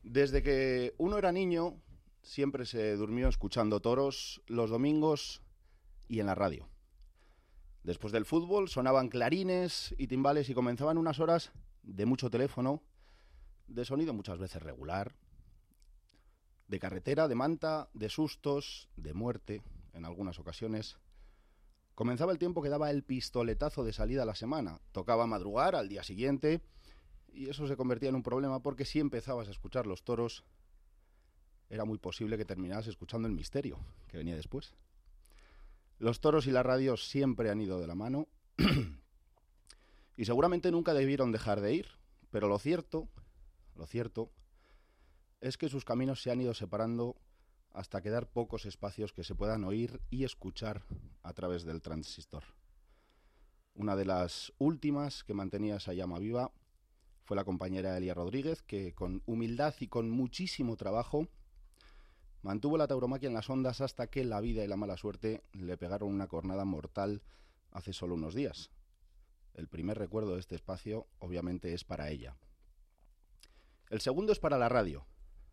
Desde que uno era niño, siempre se durmió escuchando toros los domingos y en la radio. Después del fútbol sonaban clarines y timbales y comenzaban unas horas de mucho teléfono, de sonido muchas veces regular, de carretera, de manta, de sustos, de muerte en algunas ocasiones. Comenzaba el tiempo que daba el pistoletazo de salida a la semana. Tocaba madrugar al día siguiente y eso se convertía en un problema porque si empezabas a escuchar los toros era muy posible que terminaras escuchando el misterio que venía después. Los toros y la radio siempre han ido de la mano y seguramente nunca debieron dejar de ir, pero lo cierto es que sus caminos se han ido separando hasta quedar pocos espacios que se puedan oír y escuchar a través del transistor. Una de las últimas que mantenía esa llama viva fue la compañera Elia Rodríguez, que con humildad y con muchísimo trabajo mantuvo la tauromaquia en las ondas hasta que la vida y la mala suerte le pegaron una cornada mortal hace solo unos días. El primer recuerdo de este espacio, obviamente, es para ella. El segundo es para la radio.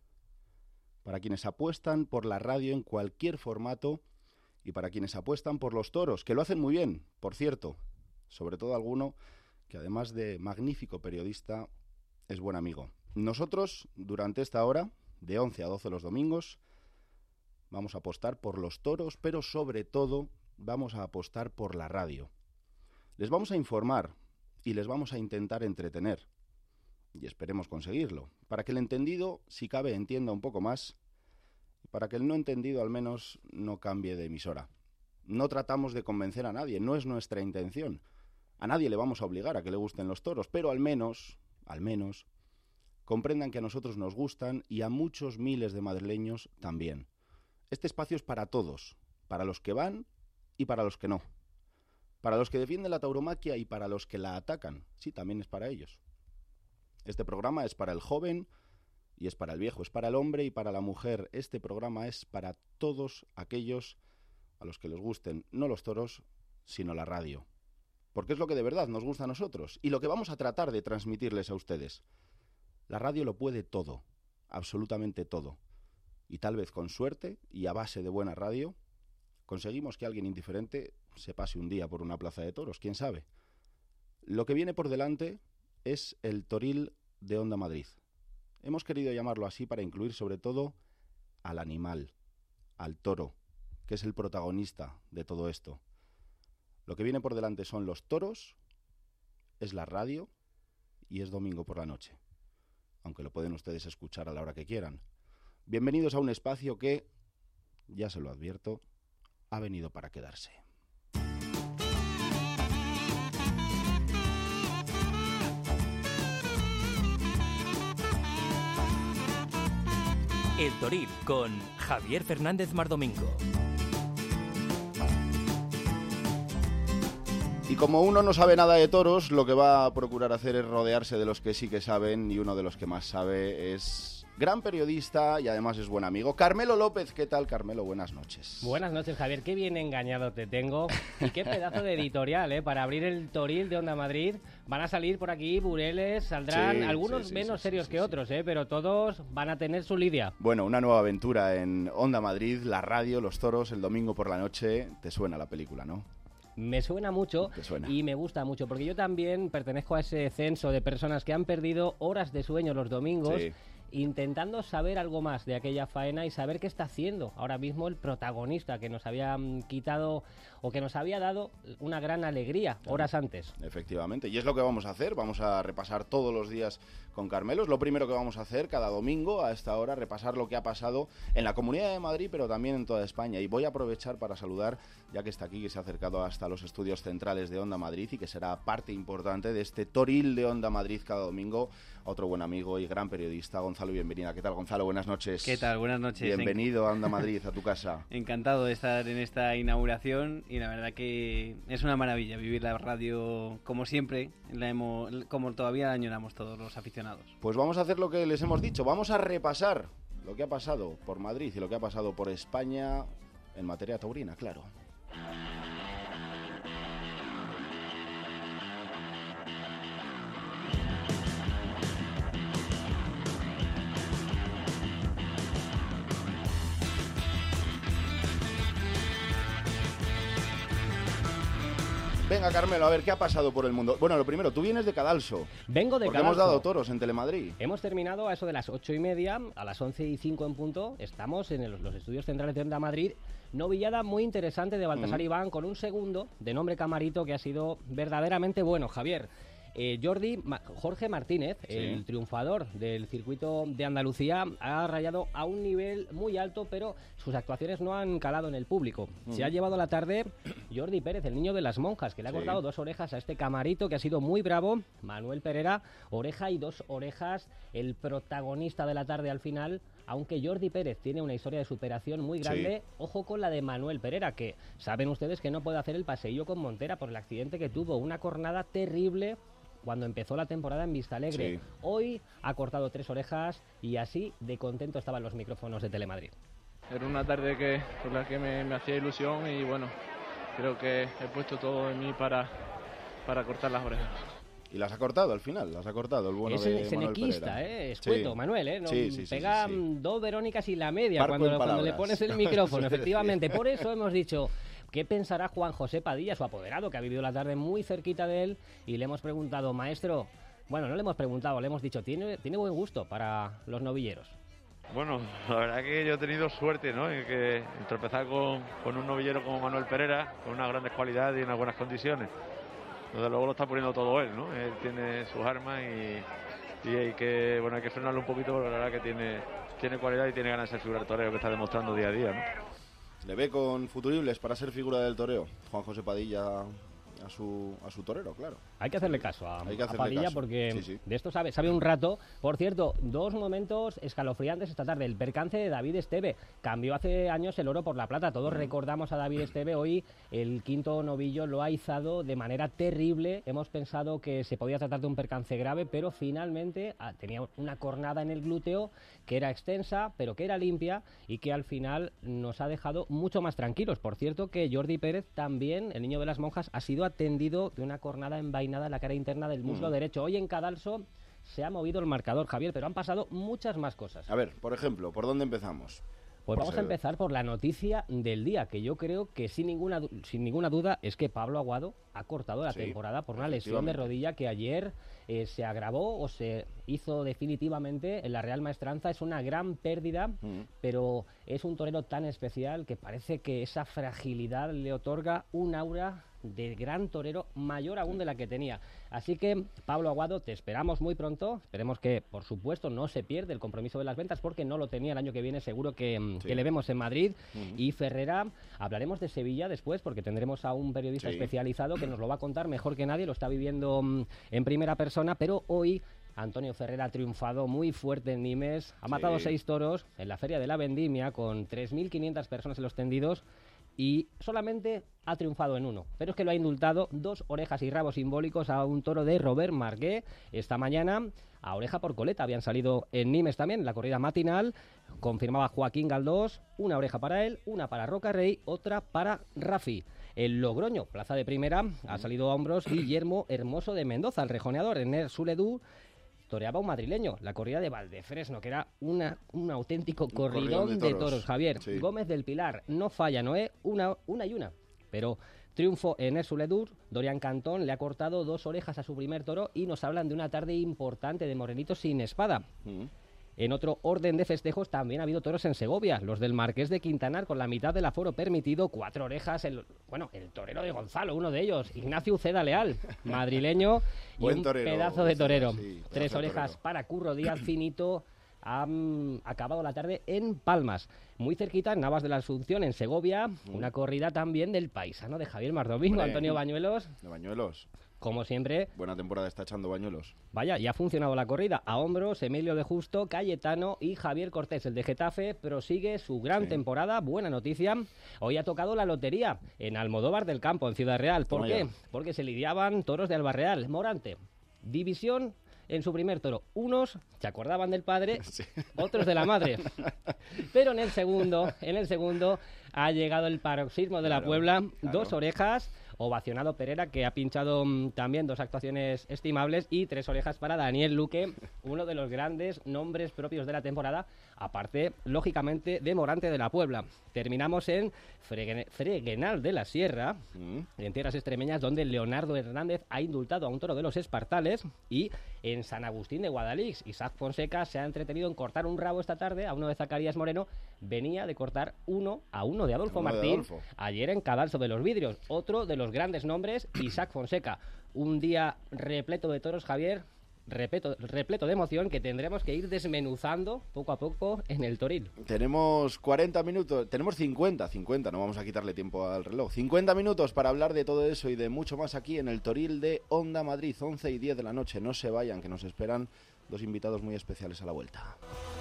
Para quienes apuestan por la radio en cualquier formato y para quienes apuestan por los toros, que lo hacen muy bien, por cierto, sobre todo alguno que además de magnífico periodista es buen amigo. Nosotros, durante esta hora, de 11 a 12 los domingos, vamos a apostar por los toros, pero sobre todo vamos a apostar por la radio. Les vamos a informar y les vamos a intentar entretener. Y esperemos conseguirlo, para que el entendido, si cabe, entienda un poco más, y para que el no entendido al menos no cambie de emisora. No tratamos de convencer a nadie, no es nuestra intención. A nadie le vamos a obligar a que le gusten los toros, pero al menos, comprendan que a nosotros nos gustan y a muchos miles de madrileños también. Este espacio es para todos, para los que van y para los que no. Para los que defienden la tauromaquia y para los que la atacan, sí, también es para ellos. Este programa es para el joven y es para el viejo, es para el hombre y para la mujer. Este programa es para todos aquellos a los que les gusten, no los toros, sino la radio. Porque es lo que de verdad nos gusta a nosotros y lo que vamos a tratar de transmitirles a ustedes. La radio lo puede todo, absolutamente todo. Y tal vez con suerte y a base de buena radio, conseguimos que alguien indiferente se pase un día por una plaza de toros, quién sabe. Lo que viene por delante es el Toril de Onda Madrid. Hemos querido llamarlo así para incluir sobre todo al animal, al toro, que es el protagonista de todo esto. Lo que viene por delante son los toros, es la radio y es domingo por la noche, aunque lo pueden ustedes escuchar a la hora que quieran. Bienvenidos a un espacio que, ya se lo advierto, ha venido para quedarse. El Toril con Javier Fernández Mardomingo. Y como uno no sabe nada de toros, lo que va a procurar hacer es rodearse de los que sí que saben, y uno de los que más sabe es gran periodista y además es buen amigo, Carmelo López. ¿Qué tal, Carmelo? Buenas noches. Buenas noches, Javier. Qué bien engañado te tengo. Y qué pedazo de editorial, ¿eh? Para abrir el Toril de Onda Madrid. Van a salir por aquí bureles, saldrán algunos menos serios que otros, ¿eh? Pero todos van a tener su lidia. Bueno, una nueva aventura en Onda Madrid, la radio, los toros, el domingo por la noche. Te suena la película, ¿no? Me suena mucho y me gusta mucho, porque yo también pertenezco a ese censo de personas que han perdido horas de sueño los domingos, intentando saber algo más de aquella faena y saber qué está haciendo ahora mismo el protagonista que nos había quitado o que nos había dado una gran alegría horas antes. Efectivamente, y es lo que vamos a hacer. Vamos a repasar todos los días con Carmelo. Es lo primero que vamos a hacer cada domingo a esta hora, repasar lo que ha pasado en la Comunidad de Madrid, pero también en toda España. Y voy a aprovechar para saludar, ya que está aquí, que se ha acercado hasta los estudios centrales de Onda Madrid y que será parte importante de este Toril de Onda Madrid cada domingo, otro buen amigo y gran periodista, Gonzalo Bienvenida. ¿Qué tal, Gonzalo? Buenas noches. ¿Qué tal? Buenas noches. Bienvenido a Onda Madrid, a tu casa. Encantado de estar en esta inauguración y la verdad que es una maravilla vivir la radio como siempre, como todavía la añoramos todos los aficionados. Pues vamos a hacer lo que les hemos dicho, vamos a repasar lo que ha pasado por Madrid y lo que ha pasado por España en materia taurina, claro. Venga, Carmelo, a ver, ¿qué ha pasado por el mundo? Bueno, lo primero, tú vienes de Cadalso. Vengo de Cadalso. Porque hemos dado toros en Telemadrid. Hemos terminado a eso de las 8:30, a las 11:05 en punto. Estamos en los estudios centrales de Onda Madrid. Novillada muy interesante de Baltasar Iván, con un segundo de nombre Camarito que ha sido verdaderamente bueno, Javier. Jorge Martínez, el triunfador del circuito de Andalucía, ha rayado a un nivel muy alto, pero sus actuaciones no han calado en el público. Se ha llevado a la tarde Jordi Pérez, el niño de las monjas, que le ha cortado 2 orejas a este Camarito, que ha sido muy bravo. Manuel Perera, oreja y 2 orejas, el protagonista de la tarde al final. Aunque Jordi Pérez tiene una historia de superación muy grande, ojo con la de Manuel Perera, que saben ustedes que no puede hacer el paseillo con Montera por el accidente que tuvo, una cornada terrible cuando empezó la temporada en Vistalegre. Hoy ha cortado 3 orejas y así de contento estaban los micrófonos de Telemadrid. Era una tarde por la que me hacía ilusión y bueno, creo que he puesto todo en mí para cortar las orejas. Y las ha cortado al final, las ha cortado el bueno de Manuel Perera. Escueto, Manuel, ¿no? Pega 2 Verónicas y la media cuando le pones el micrófono, efectivamente. Por eso hemos dicho, ¿qué pensará Juan José Padilla, su apoderado, que ha vivido la tarde muy cerquita de él? Y le hemos preguntado, maestro, bueno, no le hemos preguntado, le hemos dicho, ¿tiene buen gusto para los novilleros? Bueno, la verdad que yo he tenido suerte, ¿no? En tropezar con un novillero como Manuel Perera, con unas grandes cualidades y unas buenas condiciones. Desde luego lo está poniendo todo él, ¿no? Él tiene sus armas y hay que frenarlo un poquito, porque la verdad que tiene cualidad y tiene ganas de ser figura del toreo, que está demostrando día a día, ¿no? ¿Le ve con futuribles para ser figura del toreo Juan José Padilla a su torero, claro? Hay que hacerle caso a Padilla, porque de esto sabe un rato. Por cierto, 2 momentos escalofriantes esta tarde. El percance de David Esteve. Cambió hace años el oro por la plata. Todos recordamos a David Esteve. Hoy el quinto novillo lo ha izado de manera terrible. Hemos pensado que se podía tratar de un percance grave, pero finalmente tenía una cornada en el glúteo que era extensa, pero que era limpia y que al final nos ha dejado mucho más tranquilos. Por cierto, que Jordi Pérez también, el niño de las monjas, ha sido atendido de una cornada envainada en la cara interna del muslo derecho. Hoy en Cadalso se ha movido el marcador, Javier, pero han pasado muchas más cosas. A ver, por ejemplo, ¿por dónde empezamos? Pues vamos a empezar por la noticia del día, que yo creo que sin ninguna duda es que Pablo Aguado ha cortado la temporada por una lesión de rodilla que ayer se agravó o se hizo definitivamente en la Real Maestranza. Es una gran pérdida, pero es un torero tan especial que parece que esa fragilidad le otorga un aura de gran torero mayor aún de la que tenía. Así que, Pablo Aguado, te esperamos muy pronto. Esperemos que, por supuesto, no se pierda el compromiso de las ventas, porque no lo tenía el año que viene. Seguro que le vemos en Madrid. Y Ferrera, hablaremos de Sevilla después, porque tendremos a un periodista especializado que nos lo va a contar mejor que nadie. Lo está viviendo en primera persona, pero hoy Antonio Ferrera ha triunfado muy fuerte en Nimes. Ha matado 6 toros en la Feria de la Vendimia con 3.500 personas en los tendidos. Y solamente ha triunfado en 1, pero es que lo ha indultado 2 orejas y rabos simbólicos a un toro de Robert Margué. Esta mañana, a oreja por coleta, habían salido en Nimes también, la corrida matinal. Confirmaba Joaquín Galdós, una oreja para él, una para Roca Rey, otra para Rafi. El Logroño, plaza de primera, ha salido a hombros Guillermo Hermoso de Mendoza, el rejoneador. En Suledú toreaba un madrileño, la corrida de Valdefresno, que era un auténtico corridón de toros, Javier. Gómez del Pilar, no falla, Noé, una y una. Pero triunfo en Ersuledur. Dorian Cantón le ha cortado 2 orejas a su primer toro y nos hablan de una tarde importante de Morenito sin espada. En otro orden de festejos también ha habido toros en Segovia, los del Marqués de Quintanar, con la mitad del aforo permitido, 4 orejas, el torero de Gonzalo, uno de ellos, Ignacio Uceda Leal, madrileño, y un torero, pedazo de torero. 3 orejas para Curro Díaz Finito. Han acabado la tarde en Palmas, muy cerquita, en Navas de la Asunción, en Segovia, una corrida también del paisano de Javier Mardomingo, Antonio Bañuelos. De Bañuelos. Como siempre. Buena temporada está echando Bañuelos. Vaya, y ha funcionado la corrida. A hombros, Emilio de Justo, Cayetano y Javier Cortés, el de Getafe, prosigue su gran temporada. Buena noticia. Hoy ha tocado la lotería en Almodóvar del Campo, en Ciudad Real. ¿Por qué? Porque se lidiaban toros de Albarreal. Morante, división en su primer toro. Unos se acordaban del padre, otros de la madre. Pero en el segundo ha llegado el paroxismo de la Puebla. 2 orejas. ovacionado Pereira, que ha pinchado también 2 actuaciones estimables, y 3 orejas para Daniel Luque, uno de los grandes nombres propios de la temporada, aparte, lógicamente, de Morante de la Puebla. Terminamos en Freguenal de la Sierra, en tierras extremeñas, donde Leonardo Hernández ha indultado a un toro de los Espartales, y en San Agustín de Guadalix, Isaac Fonseca se ha entretenido en cortar un rabo esta tarde a uno de Zacarías Moreno. Venía de cortar 1-1 de Adolfo Martín ayer en Cadalso de los Vidrios. Otro de los grandes nombres, Isaac Fonseca. Un día repleto de toros, Javier, repleto de emoción, que tendremos que ir desmenuzando poco a poco en el Toril. Tenemos 40 minutos, tenemos 50, no vamos a quitarle tiempo al reloj. 50 minutos para hablar de todo eso y de mucho más aquí en el Toril de Onda Madrid, 11 y 10 de la noche. No se vayan, que nos esperan 2 invitados muy especiales a la vuelta.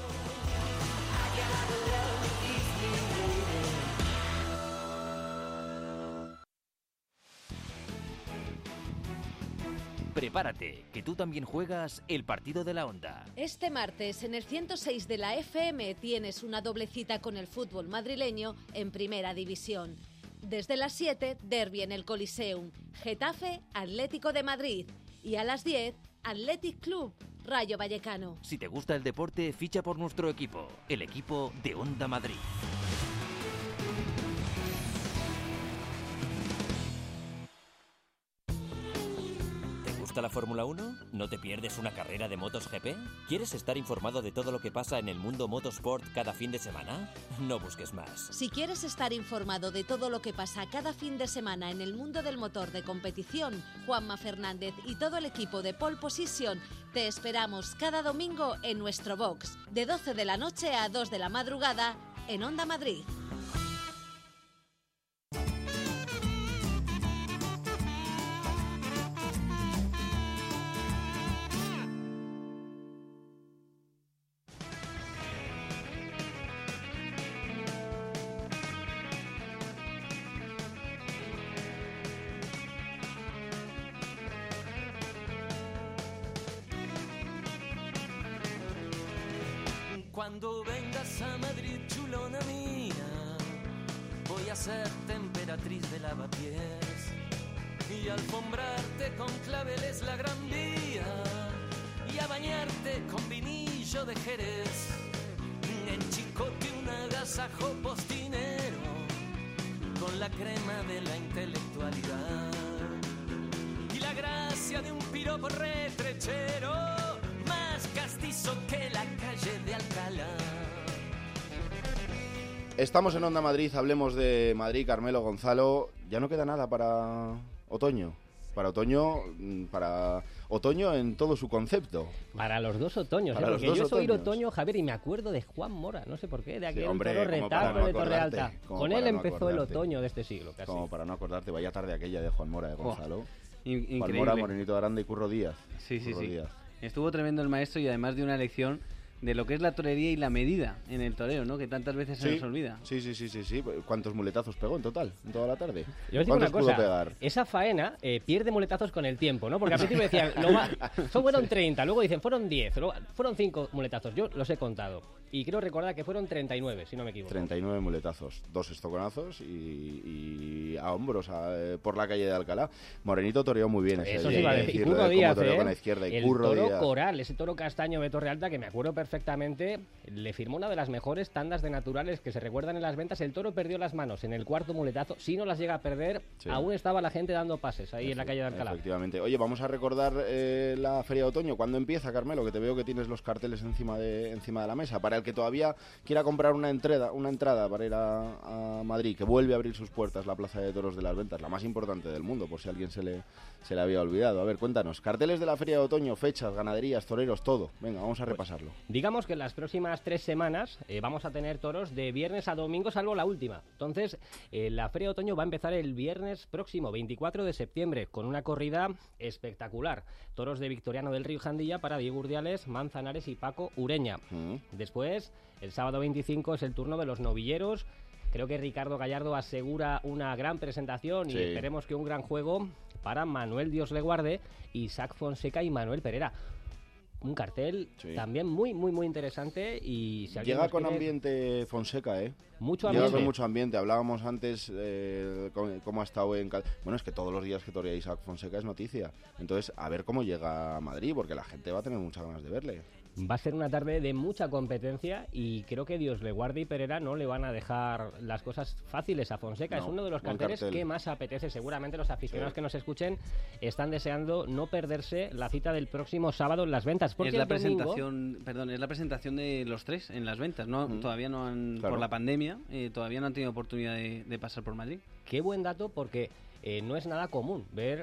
Prepárate, que tú también juegas el partido de la Onda. Este martes en el 106 de la FM tienes una doble cita con el fútbol madrileño en Primera División. Desde las 7, derbi en el Coliseum, Getafe, Atlético de Madrid. Y a las 10, Athletic Club, Rayo Vallecano. Si te gusta el deporte, ficha por nuestro equipo, el equipo de Onda Madrid. ¿Te gusta la Fórmula 1? ¿No te pierdes una carrera de motos GP? ¿Quieres estar informado de todo lo que pasa en el mundo motosport cada fin de semana? No busques más. Si quieres estar informado de todo lo que pasa cada fin de semana en el mundo del motor de competición, Juanma Fernández y todo el equipo de Pole Position te esperamos cada domingo en nuestro box, de 12 de la noche a 2 de la madrugada, en Onda Madrid. Cuando vengas a Madrid, chulona mía, voy a ser temperatriz de lavapiés y alfombrarte con claveles la Gran Vía y a bañarte con vinillo de Jerez, en Chicote un agasajo postinero con la crema de la intelectualidad y la gracia de un piropo retrechero más castizo que la calle de Alcalá. Estamos en Onda Madrid, hablemos de Madrid, Carmelo, Gonzalo. Ya no queda nada para otoño. Para otoño en todo su concepto. Para los 2 otoños, porque yo soy otoño, Javier, y me acuerdo de Juan Mora, no sé por qué, de aquel toro retablo de Torrealta. Con él empezó el otoño de este siglo, casi. Como para no acordarte, vaya tarde aquella de Juan Mora, de Gonzalo. Increíble. Juan Mora, Morenito de Aranda y Curro Díaz. Sí. Estuvo tremendo el maestro, y además de una lección de lo que es la torería y la medida en el toreo, ¿no? Que tantas veces se nos olvida. Sí. ¿Cuántos muletazos pegó en total, en toda la tarde? Yo os digo una cosa, esa faena pierde muletazos con el tiempo, ¿no? Porque al principio decían, fueron 30, luego dicen, fueron 10, luego fueron 5 muletazos. Yo los he contado. Y creo recordar que fueron 39, si no me equivoco. 39 muletazos, 2 estoconazos y a hombros por la calle de Alcalá. Morenito toreó muy bien ese Eso sí iba a decir. Y Curro Díaz, con la izquierda, y el Curro toro Díaz. Coral, ese toro castaño de Torrealta, que me acuerdo perfectamente, le firmó una de las mejores tandas de naturales que se recuerdan en las ventas. El toro perdió las manos en el 4º muletazo. Si no las llega a perder, aún estaba la gente dando pases ahí en la calle de Alcalá. Efectivamente. Oye, vamos a recordar la Feria de Otoño. ¿Cuándo empieza, Carmelo? Que te veo que tienes los carteles encima de la mesa. Para el que todavía quiera comprar una entrada para ir a Madrid, que vuelve a abrir sus puertas la Plaza de Toros de las Ventas, la más importante del mundo, por si a alguien se le había olvidado. A ver, cuéntanos, carteles de la Feria de Otoño, fechas, ganaderías, toreros, todo. Venga, vamos a repasarlo. Digamos que en las próximas 3 semanas vamos a tener toros de viernes a domingo, salvo la última. Entonces, la Feria de Otoño va a empezar el viernes próximo, 24 de septiembre, con una corrida espectacular. Toros de Victoriano del Río Jandilla para Diego Urdiales, Manzanares y Paco Ureña. Después, el sábado 25 es el turno de los novilleros. Creo que Ricardo Gallardo asegura una gran presentación y esperemos que un gran juego para Manuel Dios le guarde, Isaac Fonseca y Manuel Pereira. un cartel también muy, muy, muy interesante. Y si llega con ambiente Fonseca, mucho ambiente. Llega con mucho ambiente. Hablábamos antes cómo ha estado bueno, es que todos los días que torea Isaac Fonseca es noticia. Entonces, a ver cómo llega a Madrid, porque la gente va a tener muchas ganas de verle. Va a ser una tarde de mucha competencia y creo que Dios le guarde y Perera no le van a dejar las cosas fáciles a Fonseca. Es uno de los carteles que más apetece. Seguramente los aficionados que nos escuchen están deseando no perderse la cita del próximo sábado en Las Ventas. Porque es la presentación de los tres en Las Ventas. Todavía no han, por la pandemia, todavía no han tenido oportunidad de pasar por Madrid. Qué buen dato, porque no es nada común ver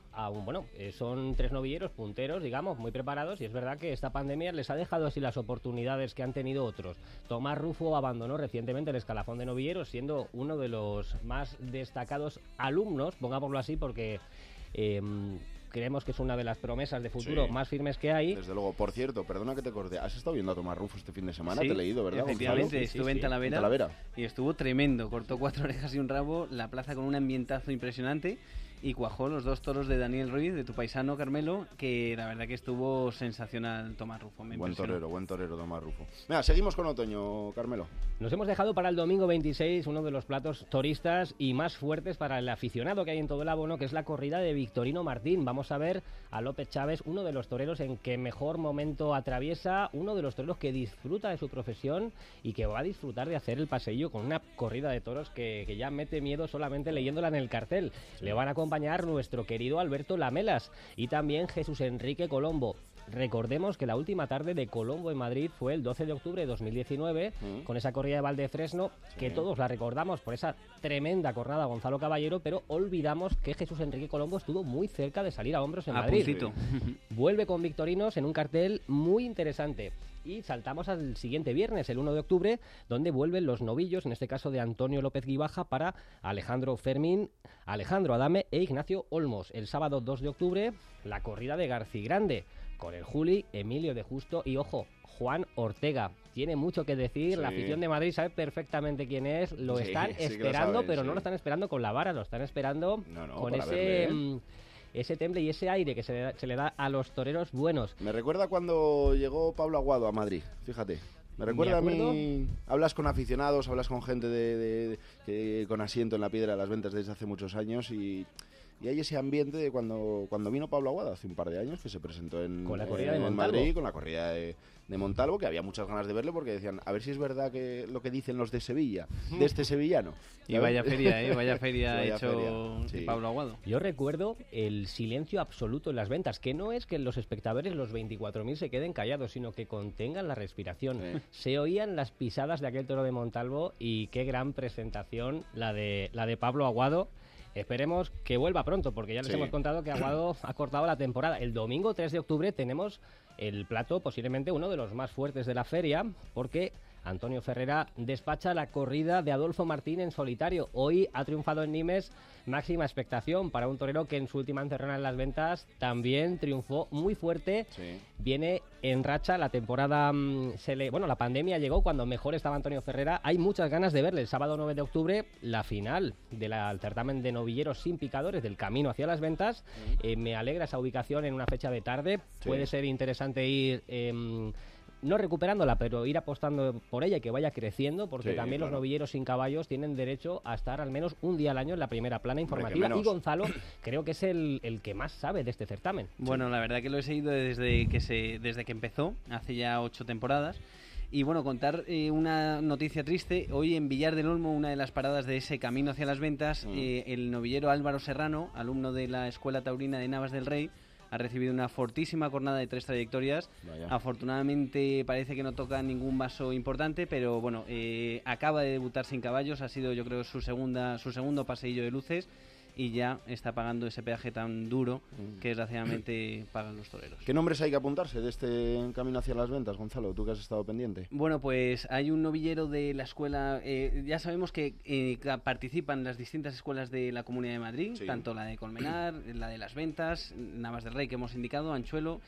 son tres novilleros punteros, digamos, muy preparados, y es verdad que esta pandemia les ha dejado así las oportunidades que han tenido otros. Tomás Rufo abandonó recientemente el escalafón de novilleros, siendo uno de los más destacados alumnos, pongámoslo así, porque creemos que es una de las promesas de futuro más firmes que hay. Desde luego. Por cierto, perdona que te corte, ¿has estado viendo a Tomás Rufo este fin de semana? Sí, te he leído, ¿verdad, efectivamente, Gonzalo? estuve en Talavera y estuvo tremendo. Cortó 4 orejas y un rabo, la plaza con un ambientazo impresionante, y cuajó los 2 toros de Daniel Ruiz, de tu paisano Carmelo, que la verdad que estuvo sensacional Tomás Rufo. Buen torero Tomás Rufo. Venga, seguimos con otoño, Carmelo. Nos hemos dejado para el domingo 26 uno de los platos toristas y más fuertes para el aficionado que hay en todo el abono, que es la corrida de Victorino Martín. Vamos a ver a López Chávez, uno de los toreros en que mejor momento atraviesa, uno de los toreros que disfruta de su profesión y que va a disfrutar de hacer el paseillo con una corrida de toros que ya mete miedo solamente leyéndola en el cartel. Le van a acompañar nuestro querido Alberto Lamelas y también Jesús Enrique Colombo. Recordemos que la última tarde de Colombo en Madrid fue el 12 de octubre de 2019, con esa corrida de Valdefresno, que todos la recordamos por esa tremenda cornada Gonzalo Caballero, pero olvidamos que Jesús Enrique Colombo estuvo muy cerca de salir a hombros en Madrid. Vuelve con Victorinos en un cartel muy interesante. Y saltamos al siguiente viernes, el 1 de octubre, donde vuelven los novillos, en este caso de Antonio López Guibaja, para Alejandro Fermín, Alejandro Adame e Ignacio Olmos. El sábado 2 de octubre, la corrida de Garcigrande, con el Juli, Emilio de Justo y, ojo, Juan Ortega. Tiene mucho que decir, la afición de Madrid sabe perfectamente quién es, lo están esperando, pero no lo están esperando con la vara, lo están esperando con ese temple y ese aire que se le da a los toreros buenos. Me recuerda cuando llegó Pablo Aguado a Madrid, fíjate. Me recuerda a mí. Hablas con aficionados, hablas con gente con asiento en la Piedra de las Ventas desde hace muchos años y hay ese ambiente de cuando vino Pablo Aguado hace un par de años, que se presentó en Madrid con la corrida de Montalvo, que había muchas ganas de verle porque decían, a ver si es verdad que lo que dicen los de Sevilla, de este sevillano. Y vaya feria, vaya feria hecho Pablo Aguado. Yo recuerdo el silencio absoluto en las ventas, que no es que los espectadores, los 24.000, se queden callados, sino que contengan la respiración. Se oían las pisadas de aquel toro de Montalvo y qué gran presentación la de Pablo Aguado. Esperemos que vuelva pronto, porque ya les hemos contado que Aguado ha cortado la temporada. El domingo 3 de octubre tenemos el plato, posiblemente uno de los más fuertes de la feria, porque Antonio Ferrera despacha la corrida de Adolfo Martín en solitario. Hoy ha triunfado en Nimes, máxima expectación para un torero que en su última encerrona en las ventas también triunfó muy fuerte. Viene en racha, la temporada la pandemia llegó cuando mejor estaba Antonio Ferrera. Hay muchas ganas de verle el sábado 9 de octubre, la final del certamen de novilleros sin picadores del Camino hacia las Ventas. Me alegra esa ubicación en una fecha de tarde. Puede ser interesante ir no recuperándola, pero ir apostando por ella y que vaya creciendo, porque también los novilleros sin caballos tienen derecho a estar al menos un día al año en la primera plana informativa. Y Gonzalo creo que es el que más sabe de este certamen. Bueno, la verdad que lo he seguido desde que empezó, hace ya 8 temporadas. Y bueno, contar una noticia triste. Hoy en Villar del Olmo, una de las paradas de ese Camino hacia las Ventas, el novillero Álvaro Serrano, alumno de la Escuela Taurina de Navas del Rey, ha recibido una fortísima cornada de 3 trayectorias. Afortunadamente parece que no toca ningún vaso importante, pero bueno, acaba de debutar sin caballos, ha sido yo creo su segundo paseillo de luces y ya está pagando ese peaje tan duro que desgraciadamente pagan los toreros. ¿Qué nombres hay que apuntarse de este Camino hacia las Ventas, Gonzalo? ¿Tú que has estado pendiente? Bueno, pues hay un novillero de la escuela, ya sabemos que participan las distintas escuelas de la Comunidad de Madrid, tanto la de Colmenar, la de Las Ventas, Navas del Rey que hemos indicado, Anchuelo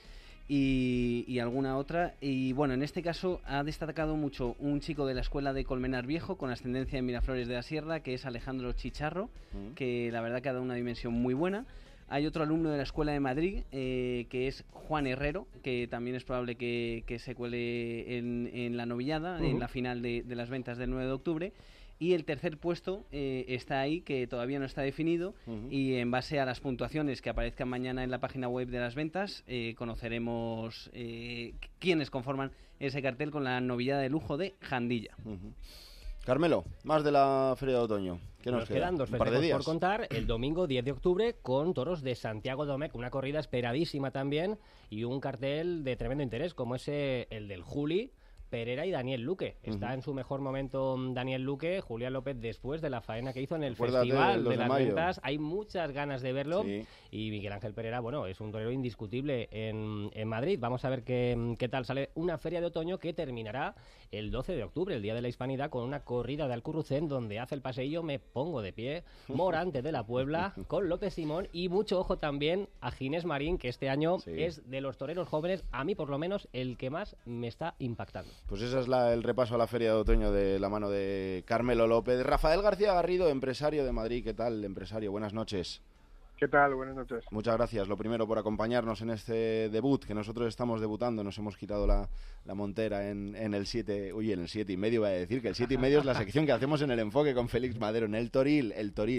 y alguna otra. Y bueno, en este caso ha destacado mucho un chico de la escuela de Colmenar Viejo con ascendencia en Miraflores de la Sierra, que es Alejandro Chicharro, que la verdad que ha dado una dimensión muy buena. Hay otro alumno de la Escuela de Madrid, que es Juan Herrero, que también es probable que se cuele en la novillada, en la final de las ventas del 9 de octubre. Y el tercer puesto está ahí, que todavía no está definido, y en base a las puntuaciones que aparezcan mañana en la página web de las ventas, conoceremos quiénes conforman ese cartel con la novillada de lujo de Jandilla. Carmelo, más de la Feria de Otoño. ¿Qué nos quedan? Dos festejos por contar. El domingo 10 de octubre con toros de Santiago Domecq, una corrida esperadísima también, y un cartel de tremendo interés, como ese el del Juli, Pereira y Daniel Luque. Está en su mejor momento Daniel Luque, Julián López después de la faena que hizo en el Festival de las Ventas. Hay muchas ganas de verlo. Sí. Y Miguel Ángel Pereira, bueno, es un torero indiscutible en Madrid. Vamos a ver qué tal sale una Feria de Otoño que terminará el 12 de octubre, el Día de la Hispanidad, con una corrida de Alcurrucén donde hace el paseillo Me Pongo de Pie, Morante de la Puebla, con López Simón, y mucho ojo también a Ginés Marín, que este año es de los toreros jóvenes, a mí por lo menos, el que más me está impactando. Pues ese es el repaso a la Feria de Otoño de la mano de Carmelo López. Rafael García Garrido, empresario de Madrid. ¿Qué tal, empresario? Buenas noches. ¿Qué tal? Buenas noches. Muchas gracias, lo primero, por acompañarnos en este debut, que nosotros estamos debutando. Nos hemos quitado la montera en el 7, en el 7 y medio, voy a decir, que el 7 y medio es la sección que hacemos en El Enfoque con Félix Madero, en el Toril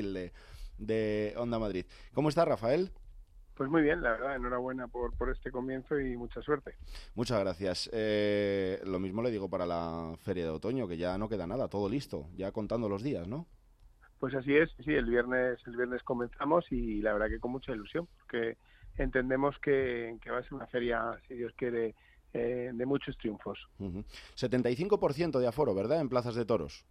de Onda Madrid. ¿Cómo está, Rafael? Pues muy bien, la verdad, enhorabuena por este comienzo y mucha suerte. Muchas gracias. Lo mismo le digo para la Feria de Otoño, que ya no queda nada, todo listo, ya contando los días, ¿no? Pues así es, sí, el viernes comenzamos y la verdad que con mucha ilusión, porque entendemos que va a ser una feria, si Dios quiere, de muchos triunfos. 75% de aforo, ¿verdad?, en plazas de toros.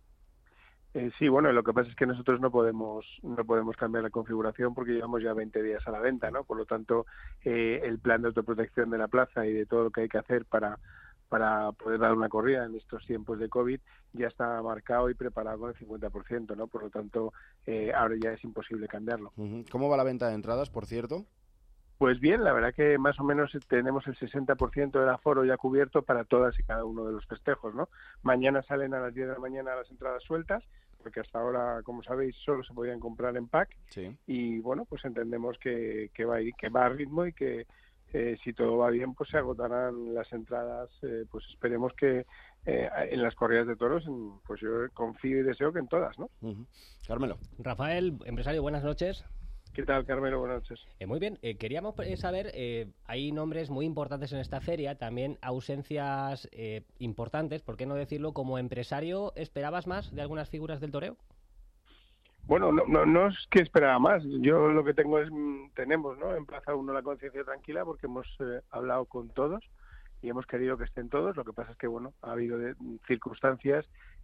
Sí, bueno, lo que pasa es que nosotros no podemos cambiar la configuración porque llevamos ya 20 días a la venta, ¿no? Por lo tanto, el plan de autoprotección de la plaza y de todo lo que hay que hacer para poder dar una corrida en estos tiempos de COVID ya está marcado y preparado con el 50%, ¿no? Por lo tanto, ahora ya es imposible cambiarlo. ¿Cómo va la venta de entradas, por cierto? Pues bien, la verdad que más o menos tenemos el 60% del aforo ya cubierto para todas y cada uno de los festejos, ¿no? Mañana salen a las 10 de la mañana las entradas sueltas, porque hasta ahora, como sabéis, solo se podían comprar en pack. Sí. Y bueno, pues entendemos que va a ritmo y que si todo va bien, pues se agotarán las entradas, pues esperemos que en las corridas de toros, pues yo confío y deseo que en todas, ¿no? Carmelo. Rafael, empresario, buenas noches. ¿Qué tal, Carmelo? Buenas noches. Muy bien, queríamos saber, hay nombres muy importantes en esta feria, también ausencias importantes, ¿por qué no decirlo? Como empresario, ¿esperabas más de algunas figuras del toreo? Bueno, no es que esperaba más. Yo lo que tenemos, ¿no? En Plaza 1 la conciencia tranquila porque hemos hablado con todos y hemos querido que estén todos. Lo que pasa es que, bueno, ha habido circunstancias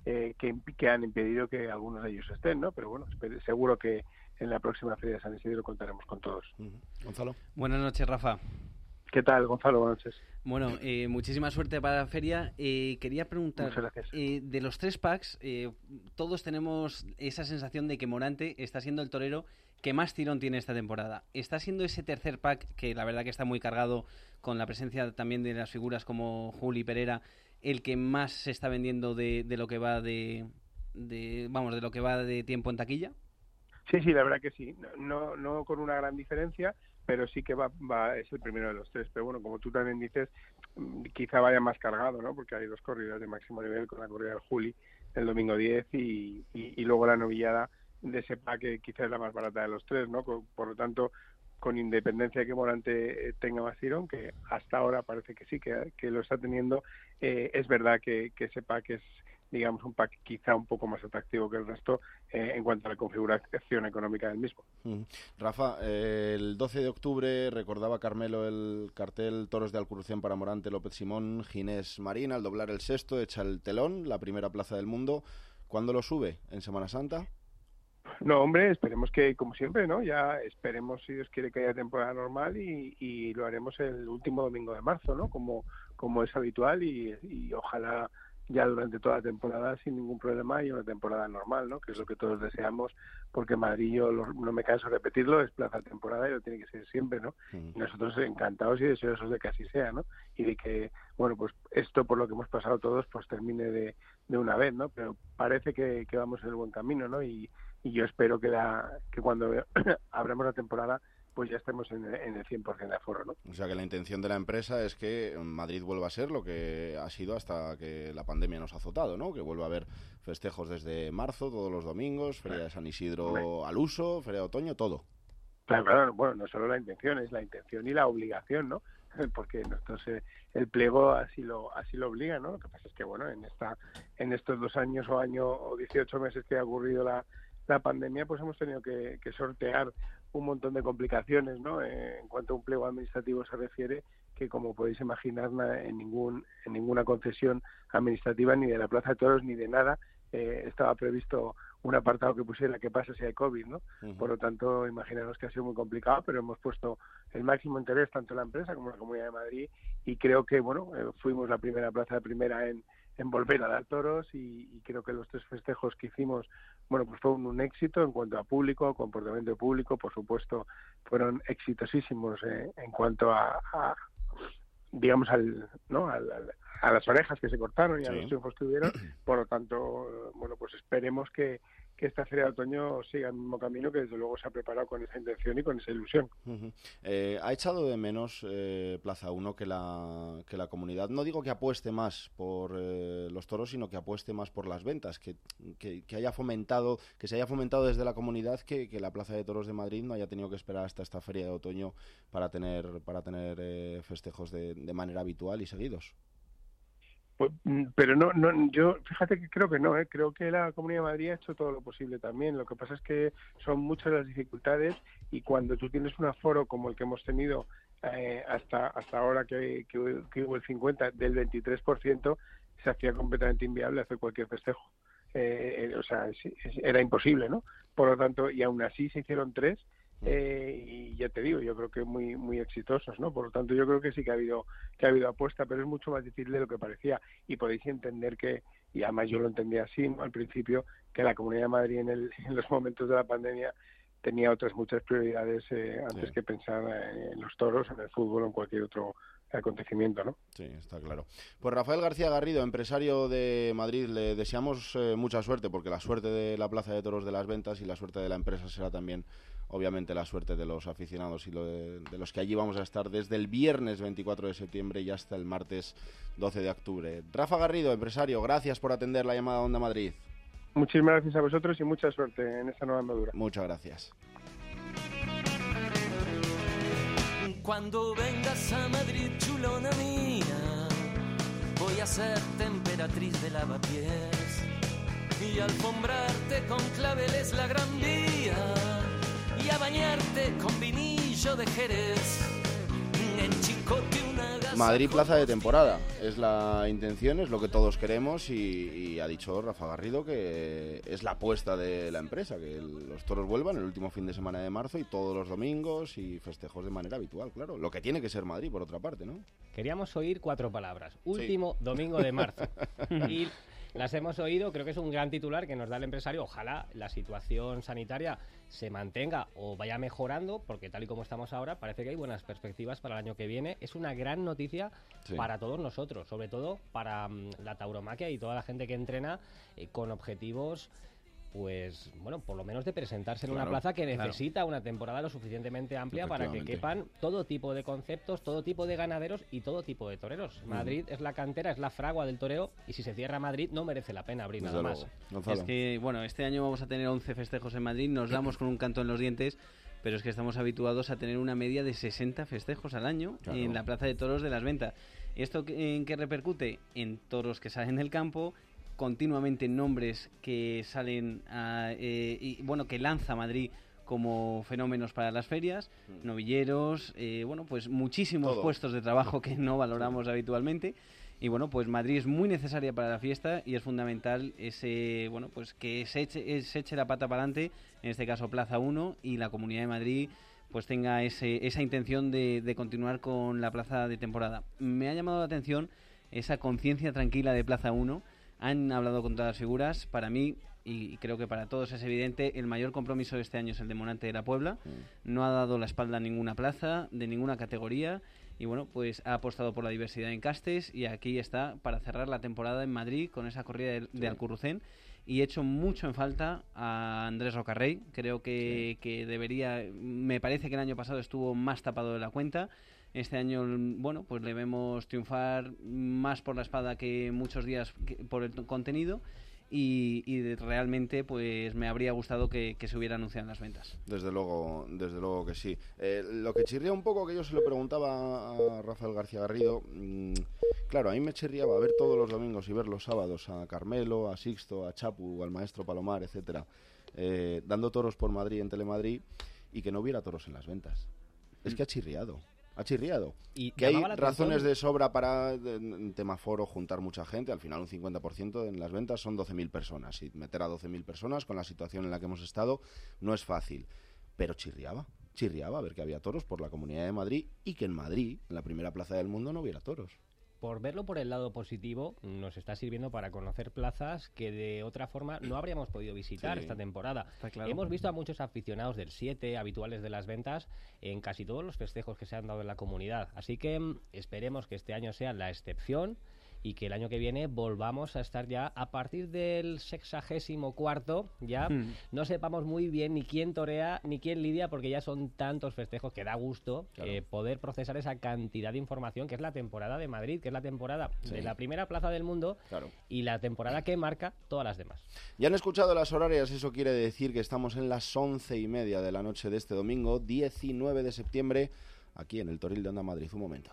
que han impedido que algunos de ellos estén, ¿no? Pero bueno, seguro que en la próxima Feria de San Isidro contaremos con todos. Gonzalo. Buenas noches, Rafa. ¿Qué tal, Gonzalo? Buenas noches. Bueno, muchísima suerte para la feria. Quería preguntar, de los 3 packs, todos tenemos esa sensación de que Morante está siendo el torero que más tirón tiene esta temporada. ¿Está siendo ese tercer pack, que la verdad que está muy cargado con la presencia también de las figuras como Juli Pereira, el que más se está vendiendo de lo que va de lo que va de tiempo en taquilla? Sí, la verdad que sí. No con una gran diferencia, pero sí que es el primero de los 3. Pero bueno, como tú también dices, quizá vaya más cargado, ¿no? Porque hay 2 corridas de máximo nivel, con la corrida del Juli el domingo 10 y luego la novillada de ese pack, que quizás es la más barata de los 3, ¿no? Por lo tanto, con independencia de que Morante tenga más tirón, que hasta ahora parece que sí, que lo está teniendo, es verdad que ese pack es, digamos, un pack quizá un poco más atractivo que el resto en cuanto a la configuración económica del mismo. Rafa, el 12 de octubre recordaba Carmelo el cartel Toros de Alcurrucén para Morante, López Simón, Ginés Marín. Al doblar el sexto echa el telón, la primera plaza del mundo. ¿Cuándo lo sube? ¿En Semana Santa? No, hombre, esperemos que, como siempre, ¿no? Ya esperemos, si Dios quiere, que haya temporada normal y lo haremos el último domingo de marzo, ¿no? Como es habitual y ojalá ya durante toda la temporada sin ningún problema y una temporada normal, ¿no? Que es lo que todos deseamos, porque Madrid, yo no me canso de repetirlo, es plaza de temporada y lo tiene que ser siempre, ¿no? Y nosotros encantados y deseosos de que así sea, ¿no? Y de que, bueno, pues esto por lo que hemos pasado todos, pues termine de una vez, ¿no? Pero parece que vamos en el buen camino, ¿no? Y yo espero que cuando abramos la temporada pues ya estemos en el 100% de aforo, ¿no? O sea que la intención de la empresa es que Madrid vuelva a ser lo que ha sido hasta que la pandemia nos ha azotado, ¿no? Que vuelva a haber festejos desde marzo, todos los domingos, Feria de San Isidro al uso, Feria de Otoño, todo. Claro, bueno, no solo la intención, es la intención y la obligación, ¿no? Porque el pliego así lo obliga, ¿no? Lo que pasa es que, bueno, en estos 2 años o año o 18 meses que ha ocurrido la pandemia, pues hemos tenido que sortear un montón de complicaciones, ¿no? En cuanto a un pliego administrativo se refiere, que como podéis imaginar, en ninguna concesión administrativa, ni de la Plaza de Toros, ni de nada, estaba previsto un apartado que pusiera qué pasa si hay COVID, ¿no? Uh-huh. Por lo tanto, imaginaros que ha sido muy complicado, pero hemos puesto el máximo interés tanto la empresa como la Comunidad de Madrid, y creo que, bueno, fuimos la primera plaza de primera en volver a dar toros, y creo que los 3 festejos que hicimos, bueno, pues fue un éxito en cuanto a público, comportamiento de público, por supuesto, fueron exitosísimos en cuanto a digamos, a las orejas que se cortaron y a los triunfos que hubieron. Por lo tanto, bueno, pues esperemos que esta Feria de Otoño siga el mismo camino, que desde luego se ha preparado con esa intención y con esa ilusión. Uh-huh. ¿Ha echado de menos Plaza 1 que la comunidad, no digo que apueste más por los toros, sino que apueste más por las ventas, que se haya fomentado desde la comunidad que la Plaza de Toros de Madrid no haya tenido que esperar hasta esta Feria de Otoño para tener festejos de manera habitual y seguidos? Pues, pero no, yo fíjate que creo que no, creo que la Comunidad de Madrid ha hecho todo lo posible también. Lo que pasa es que son muchas las dificultades, y cuando tú tienes un aforo como el que hemos tenido hasta ahora, que hubo el 50% del 23%, se hacía completamente inviable hacer cualquier festejo. O sea, era imposible, ¿no? Por lo tanto, y aún así se hicieron 3. Y ya te digo, yo creo que muy muy exitosos, ¿no? Por lo tanto, yo creo que sí que ha habido apuesta, pero es mucho más difícil de lo que parecía, y podéis entender que, y además yo lo entendía así, ¿no?, al principio, que la Comunidad de Madrid en los momentos de la pandemia tenía otras muchas prioridades antes que pensar en los toros, en el fútbol o en cualquier otro acontecimiento, ¿no? Sí, está claro. Pues Rafael García Garrido, empresario de Madrid, le deseamos mucha suerte, porque la suerte de la Plaza de Toros de las Ventas y la suerte de la empresa será también, obviamente, la suerte de los aficionados y de los que allí vamos a estar desde el viernes 24 de septiembre y hasta el martes 12 de octubre. Rafa Garrido, empresario, gracias por atender la llamada Onda Madrid. Muchísimas gracias a vosotros y mucha suerte en esta nueva andadura. Muchas gracias. Cuando vengas a Madrid, chulona mía, voy a ser temperatriz de lavapiés y alfombrarte con claveles la Gran Vía y a bañarte con vinillo de Jerez. En Chicote una gasa. Madrid plaza de temporada, es la intención, es lo que todos queremos, y ha dicho Rafa Garrido que es la apuesta de la empresa, que los toros vuelvan el último fin de semana de marzo y todos los domingos y festejos de manera habitual, claro, lo que tiene que ser Madrid por otra parte, ¿no? Queríamos oír 4 palabras, último domingo de marzo, y las hemos oído. Creo que es un gran titular que nos da el empresario. Ojalá la situación sanitaria se mantenga o vaya mejorando, porque tal y como estamos ahora parece que hay buenas perspectivas para el año que viene. Es una gran noticia para todos nosotros, sobre todo para la tauromaquia y toda la gente que entrena con objetivos, pues bueno, por lo menos de presentarse en una plaza que necesita una temporada lo suficientemente amplia para que quepan todo tipo de conceptos, todo tipo de ganaderos y todo tipo de toreros. Madrid es la cantera, es la fragua del toreo, y si se cierra Madrid no merece la pena abrir nada más. Es que, bueno, este año vamos a tener 11 festejos en Madrid, nos damos con un canto en los dientes, pero es que estamos habituados a tener una media de 60 festejos al año en la Plaza de Toros de las Ventas. ¿Esto en qué repercute? En toros que salen del campo, continuamente nombres que salen y bueno, que lanza Madrid como fenómenos para las ferias, novilleros, bueno, pues muchísimos puestos de trabajo que no valoramos habitualmente. Y bueno, pues Madrid es muy necesaria para la fiesta, y es fundamental bueno, pues que se eche la pata para adelante, en este caso Plaza 1, y la Comunidad de Madrid pues tenga esa intención de continuar con la plaza de temporada. Me ha llamado la atención esa conciencia tranquila de Plaza 1. Han hablado con todas las figuras. Para mí, y creo que para todos es evidente, el mayor compromiso de este año es el de Monante de la Puebla. No ha dado la espalda a ninguna plaza, de ninguna categoría, y bueno, pues ha apostado por la diversidad en castes y aquí está para cerrar la temporada en Madrid con esa corrida de Alcurrucén. Y he hecho mucho en falta a Andrés Rocarrey. Creo que debería... Me parece que el año pasado estuvo más tapado de la cuenta. Este año, bueno, pues le vemos triunfar más por la espada que muchos días por el contenido. Y realmente pues me habría gustado que se hubiera anunciado en las ventas. Desde luego que sí. Lo que chirría un poco, que yo se lo preguntaba a Rafael García Garrido, claro, a mí me chirriaba ver todos los domingos y ver los sábados a Carmelo, a Sixto, a Chapu, al maestro Palomar, etcétera, dando toros por Madrid en Telemadrid, y que no hubiera toros en las ventas. Es que ha chirriado. Y que hay razones de sobra para, en tema foro, juntar mucha gente. Al final un 50% en las ventas son 12.000 personas, y meter a 12.000 personas con la situación en la que hemos estado no es fácil, pero chirriaba ver que había toros por la Comunidad de Madrid, y que en Madrid, en la primera plaza del mundo, no hubiera toros. Por verlo por el lado positivo, nos está sirviendo para conocer plazas que de otra forma no habríamos podido visitar esta temporada. Claro. Hemos visto a muchos aficionados del 7, habituales de las ventas, en casi todos los festejos que se han dado en la comunidad. Así que esperemos que este año sea la excepción y que el año que viene volvamos a estar ya a partir del 64º, ya no sepamos muy bien ni quién torea ni quién lidia, porque ya son tantos festejos que da gusto poder procesar esa cantidad de información, que es la temporada de Madrid, que es la temporada de la primera plaza del mundo y la temporada que marca todas las demás. Ya han escuchado las horarias, eso quiere decir que estamos en las 11:30 de la noche de este domingo, 19 de septiembre, aquí en el Toril de Onda Madrid. Un momento.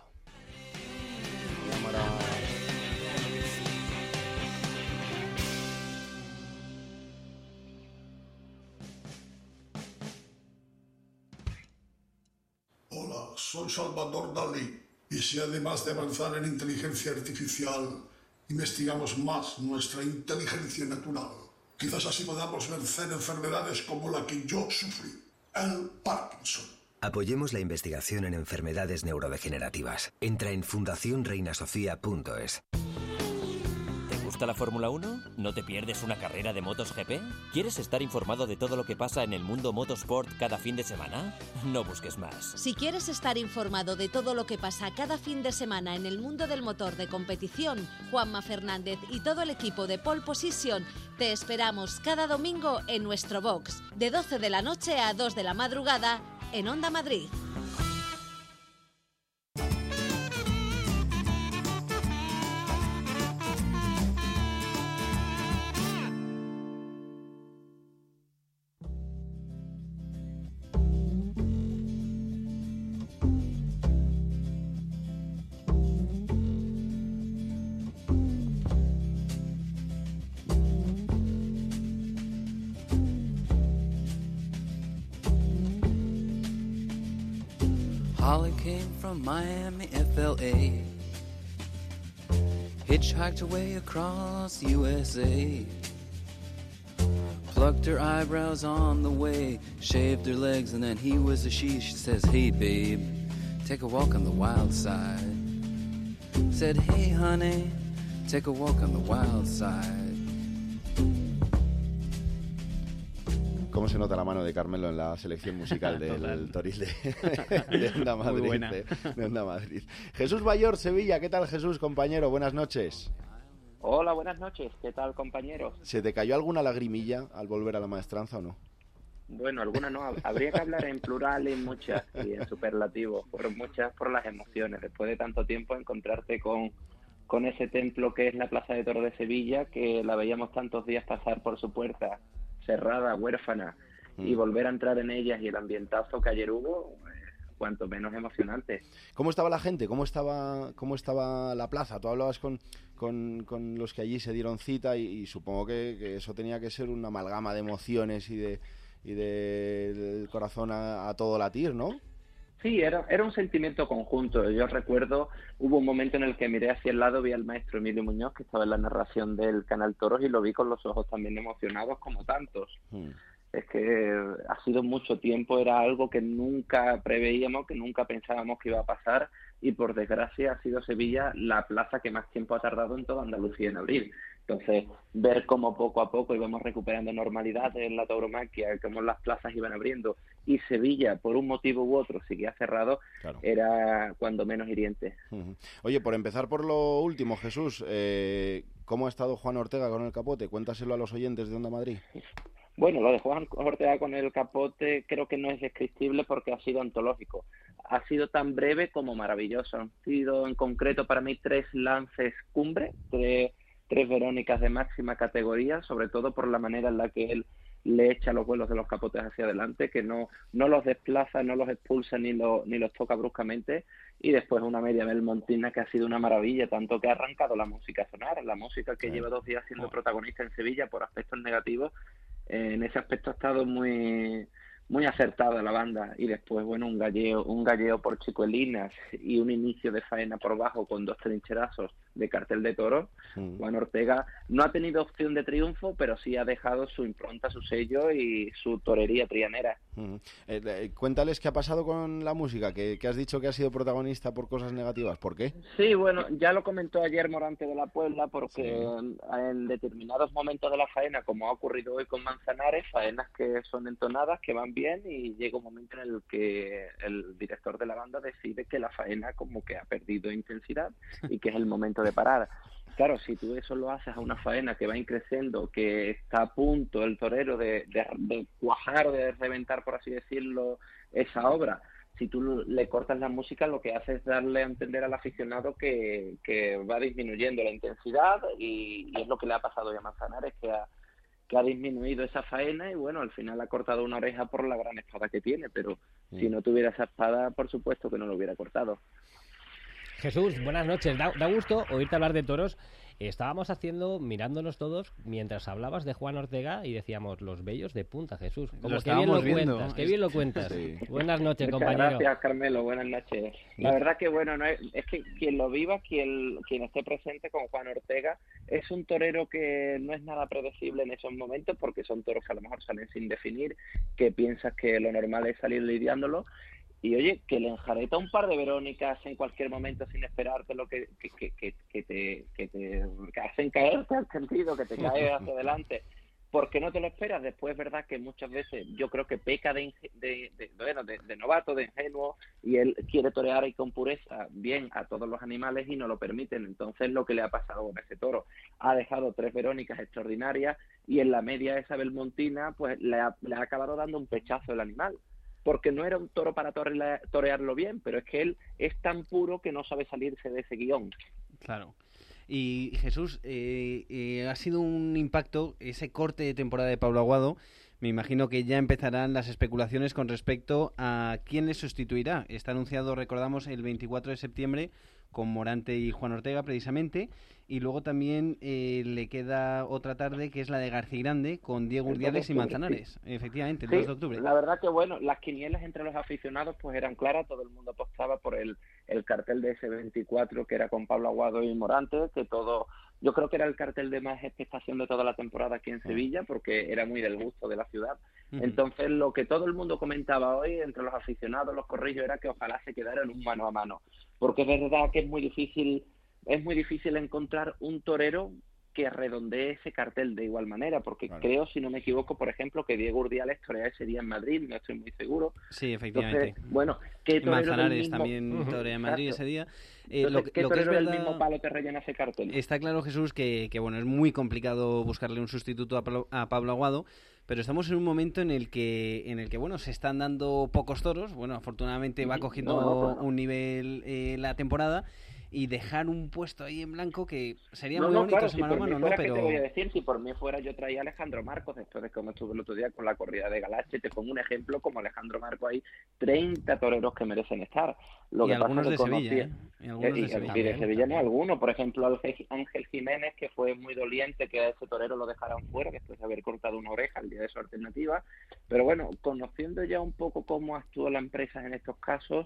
Hola, soy Salvador Dalí, y si además de avanzar en inteligencia artificial, investigamos más nuestra inteligencia natural, quizás así podamos vencer enfermedades como la que yo sufrí, el Parkinson. Apoyemos la investigación en enfermedades neurodegenerativas. Entra en fundacionreinasofía.es. ¿Te gusta la Fórmula 1? ¿No te pierdes una carrera de motos GP? ¿Quieres estar informado de todo lo que pasa en el mundo motosport cada fin de semana? No busques más. Si quieres estar informado de todo lo que pasa cada fin de semana en el mundo del motor de competición, Juanma Fernández y todo el equipo de Pole Position te esperamos cada domingo en nuestro box, de 12 de la noche a 2 de la madrugada, en Onda Madrid. Holly came from Miami, FLA, hitchhiked away across USA, plucked her eyebrows on the way, shaved her legs, and then he was a she. She says, hey babe, take a walk on the wild side. Said, hey honey, take a walk on the wild side. ¿Cómo se nota la mano de Carmelo en la selección musical del Toril de Onda Madrid? De Onda Madrid. Jesús Bayor, Sevilla. ¿Qué tal, Jesús, compañero? Buenas noches. Hola, buenas noches. ¿Qué tal, compañeros? ¿Se te cayó alguna lagrimilla al volver a la maestranza o no? Bueno, alguna no. Habría que hablar en plural y muchas, y en superlativo. Fueron muchas por las emociones. Después de tanto tiempo encontrarte con ese templo que es la Plaza de Toros de Sevilla, que la veíamos tantos días pasar por su puerta cerrada, huérfana, y volver a entrar en ellas, y el ambientazo que ayer hubo, cuanto menos emocionante. ¿Cómo estaba la gente? ¿Cómo estaba la plaza? Tú hablabas con los que allí se dieron cita, y supongo que eso tenía que ser una amalgama de emociones y del corazón a todo latir, ¿no? Sí, era un sentimiento conjunto. Yo recuerdo, hubo un momento en el que miré hacia el lado, vi al maestro Emilio Muñoz, que estaba en la narración del Canal Toros, y lo vi con los ojos también emocionados como tantos. Es que ha sido mucho tiempo, era algo que nunca preveíamos, que nunca pensábamos que iba a pasar, y por desgracia ha sido Sevilla la plaza que más tiempo ha tardado en toda Andalucía en abrir. Entonces, ver cómo poco a poco íbamos recuperando normalidad en la tauromaquia, cómo las plazas iban abriendo, y Sevilla, por un motivo u otro, seguía cerrado, claro, era cuando menos hiriente. Oye, por empezar por lo último, Jesús, ¿cómo ha estado Juan Ortega con el capote? Cuéntaselo a los oyentes de Onda Madrid. Bueno, lo de Juan Ortega con el capote creo que no es descriptible porque ha sido antológico. Ha sido tan breve como maravilloso. Han sido en concreto para mí 3 lances cumbre, tres Verónicas de máxima categoría, sobre todo por la manera en la que él le echa los vuelos de los capotes hacia adelante, que no los desplaza, no los expulsa ni los toca bruscamente, y después una media belmontina que ha sido una maravilla, tanto que ha arrancado la música a sonar, la música que lleva 2 días siendo protagonista en Sevilla por aspectos negativos. En ese aspecto ha estado muy acertada la banda, y después, bueno, un galleo por Chicuelinas y un inicio de faena por bajo con 2 trincherazos de cartel de toros. Juan Ortega no ha tenido opción de triunfo, pero sí ha dejado su impronta, su sello y su torería trianera. Cuéntales qué ha pasado con la música, que has dicho que ha sido protagonista por cosas negativas. ¿Por qué? Sí, bueno, ya lo comentó ayer Morante de la Puebla, porque en determinados momentos de la faena, como ha ocurrido hoy con Manzanares, faenas que son entonadas, que van bien, y llega un momento en el que el director de la banda decide que la faena como que ha perdido intensidad y que es el momento de parar. Claro, si tú eso lo haces a una faena que va increciendo, que está a punto el torero de cuajar, de reventar, por así decirlo, esa obra, si tú le cortas la música, lo que hace es darle a entender al aficionado que va disminuyendo la intensidad, y es lo que le ha pasado hoy a Manzanares, que ha disminuido esa faena, y bueno, al final ha cortado una oreja por la gran espada que tiene, pero si no tuviera esa espada, por supuesto que no lo hubiera cortado. Jesús, buenas noches. Da gusto oírte hablar de toros. Estábamos mirándonos todos mientras hablabas de Juan Ortega y decíamos, los bellos de punta, Jesús. Como que bien lo cuentas, qué bien lo cuentas. Sí. Buenas noches, muchas compañero. Gracias, Carmelo, buenas noches. La verdad que bueno, no es que quien lo viva, quien esté presente con Juan Ortega, es un torero que no es nada predecible en esos momentos, porque son toros que a lo mejor salen sin definir, que piensas que lo normal es salir lidiándolo. Y oye, que le enjareta un par de Verónicas en cualquier momento sin esperarte, lo que te hacen caer, te han sentido, que te caes hacia adelante, porque no te lo esperas. Después es verdad que muchas veces yo creo que peca de novato, de ingenuo, y él quiere torear y con pureza bien a todos los animales y no lo permiten. Entonces lo que le ha pasado con ese toro, ha dejado 3 Verónicas extraordinarias, y en la media esa belmontina pues le ha acabado dando un pechazo el animal, porque no era un toro para torearlo bien, pero es que él es tan puro que no sabe salirse de ese guión. Claro. Y Jesús, ha sido un impacto ese corte de temporada de Pablo Aguado. Me imagino que ya empezarán las especulaciones con respecto a quién le sustituirá. Está anunciado, recordamos, el 24 de septiembre con Morante y Juan Ortega, precisamente. Y luego también le queda otra tarde, que es la de Garcigrande, con Diego Urdiales y Manzanares. Sí. Efectivamente, el 2 de octubre. La verdad que, bueno, las quinielas entre los aficionados pues eran claras. Todo el mundo apostaba por el cartel de ese 24, que era con Pablo Aguado y Morante, que yo creo que era el cartel de más expectación de toda la temporada aquí en Sevilla, porque era muy del gusto de la ciudad. Entonces, lo que todo el mundo comentaba hoy entre los aficionados, los corrillos, era que ojalá se quedara en un mano a mano, porque es verdad que es muy difícil encontrar un torero que redondee ese cartel de igual manera, porque creo, si no me equivoco, por ejemplo, que Diego Urdiales torea ese día en Madrid, no estoy muy seguro. Sí, efectivamente. Entonces, bueno, ¿qué torero Manzanares también torea en Madrid ese día. Entonces, ¿qué torero del mismo palo te rellena ese cartel? Está claro, Jesús, que bueno, es muy complicado buscarle un sustituto a Pablo Aguado, pero estamos en un momento en el que bueno, se están dando pocos toros. Bueno, afortunadamente va cogiendo un nivel la temporada, y dejar un puesto ahí en blanco que sería muy bonito, claro, mano a mano, ¿no? Pero te voy a decir, si por mí fuera, yo traía a Alejandro Marcos después de cómo estuve el otro día con la corrida de Galache. Te pongo un ejemplo, como Alejandro Marcos, hay 30 toreros que merecen estar. Lo que algunos de Sevilla, y de Sevilla no alguno. Por ejemplo, Ángel Jiménez, que fue muy doliente que a ese torero lo dejaran fuera después de haber cortado una oreja el día de su alternativa. Pero bueno, conociendo ya un poco cómo actúa la empresa en estos casos,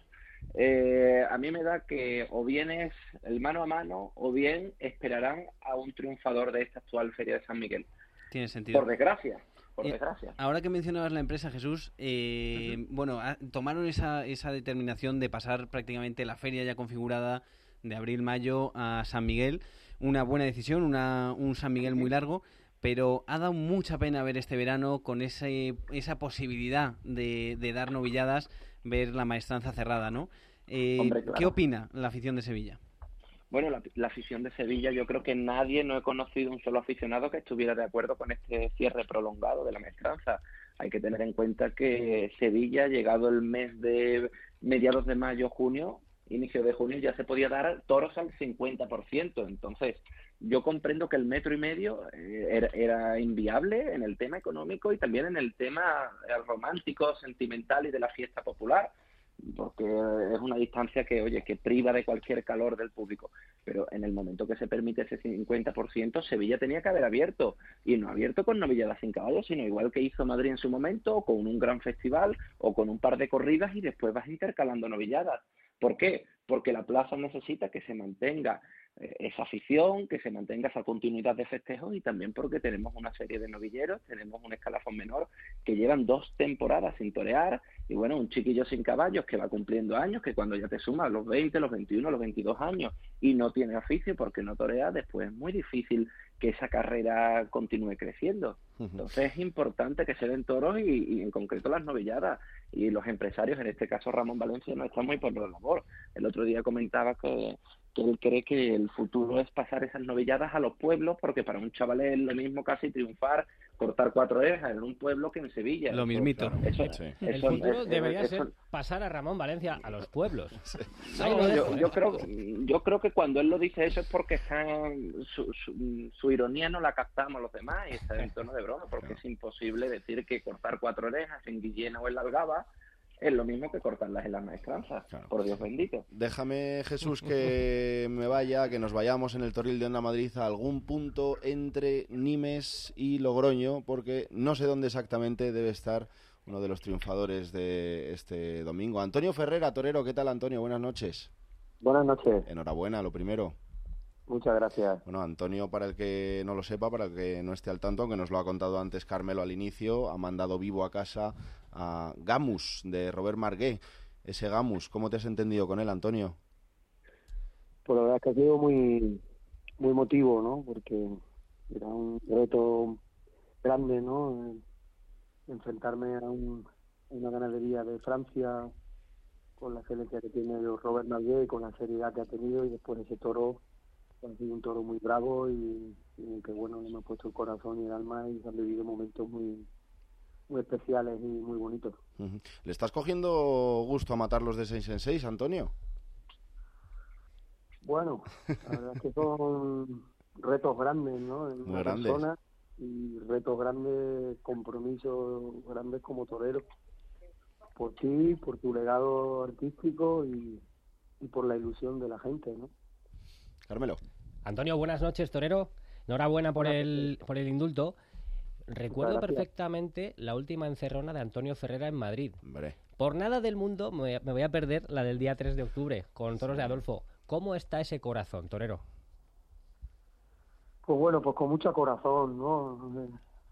a mí me da que o bien es el mano a mano, o bien esperarán a un triunfador de esta actual Feria de San Miguel. Tiene sentido. Por desgracia. Ahora que mencionabas la empresa, Jesús, bueno, tomaron esa determinación de pasar prácticamente la feria ya configurada de abril-mayo a San Miguel, una buena decisión, un San Miguel muy largo, pero ha dado mucha pena ver este verano con esa posibilidad de dar novilladas, ver la maestranza cerrada, ¿no? Hombre, claro. ¿Qué opina la afición de Sevilla? Bueno, la afición de Sevilla, yo creo que no he conocido un solo aficionado que estuviera de acuerdo con este cierre prolongado de la maestranza. Hay que tener en cuenta que Sevilla, llegado el mes de mediados de mayo, junio, inicio de junio, ya se podía dar toros al 50%. Entonces, yo comprendo que el 1,5 metros era inviable en el tema económico y también en el tema romántico, sentimental y de la fiesta popular, porque es una distancia que priva de cualquier calor del público. Pero en el momento que se permite ese 50%, Sevilla tenía que haber abierto, y no abierto con novilladas sin caballos, sino igual que hizo Madrid en su momento, o con un gran festival, o con un par de corridas, y después vas intercalando novilladas. ¿Por qué? Porque la plaza necesita que se mantenga esa afición, que se mantenga esa continuidad de festejos, y también porque tenemos una serie de novilleros, tenemos un escalafón menor que llevan 2 temporadas sin torear, y bueno, un chiquillo sin caballos que va cumpliendo años, que cuando ya te sumas los 20, los 21, los 22 años y no tiene oficio porque no torea, después es muy difícil que esa carrera continúe creciendo. Entonces es importante que se den toros y en concreto las novilladas, y los empresarios, en este caso Ramón Valencia, no están muy por la labor. El otro día comentaba que él cree que el futuro es pasar esas novilladas a los pueblos, porque para un chaval es lo mismo casi triunfar, cortar 4 orejas en un pueblo que en Sevilla. Lo mismito. El futuro debería ser pasar a Ramón Valencia a los pueblos. Yo creo que cuando él lo dice eso es porque su ironía no la captamos los demás y está en tono de broma, porque es imposible decir que cortar 4 orejas en Guillena o en la Algaba es lo mismo que cortarlas en la maestranza, por Dios bendito. Déjame, Jesús, que que nos vayamos en el Toril de Onda Madrid a algún punto entre Nimes y Logroño, porque no sé dónde exactamente debe estar uno de los triunfadores de este domingo. Antonio Ferrera, torero. ¿Qué tal, Antonio? Buenas noches. Buenas noches. Enhorabuena, lo primero. Muchas gracias. Bueno, Antonio, para el que no lo sepa, para el que no esté al tanto, aunque nos lo ha contado antes Carmelo al inicio, ha mandado vivo a casa a Gamus, de Robert Margué. Ese Gamus, ¿cómo te has entendido con él, Antonio? Pues la verdad es que ha sido muy emotivo, ¿no? Porque era un reto grande, ¿no? Enfrentarme a una ganadería de Francia con la excelencia que tiene Robert Margué, con la seriedad que ha tenido, y después ese toro ha sido un toro muy bravo y que bueno, le hemos puesto el corazón y el alma, y se han vivido momentos muy especiales y muy bonitos. ¿Le estás cogiendo gusto a matarlos de 6 en 6, Antonio? Bueno, la verdad es que son retos grandes, ¿no? En muy grandes. Persona, y retos grandes, compromisos grandes como torero. Por ti, por tu legado artístico y por la ilusión de la gente, ¿no? Carmelo. Antonio, buenas noches, torero. Enhorabuena por el indulto. Recuerdo perfectamente la última encerrona de Antonio Ferrera en Madrid. Hombre. Por nada del mundo me voy a perder la del día 3 de octubre con toros de Adolfo. ¿Cómo está ese corazón, torero? Pues bueno, pues con mucho corazón, ¿no?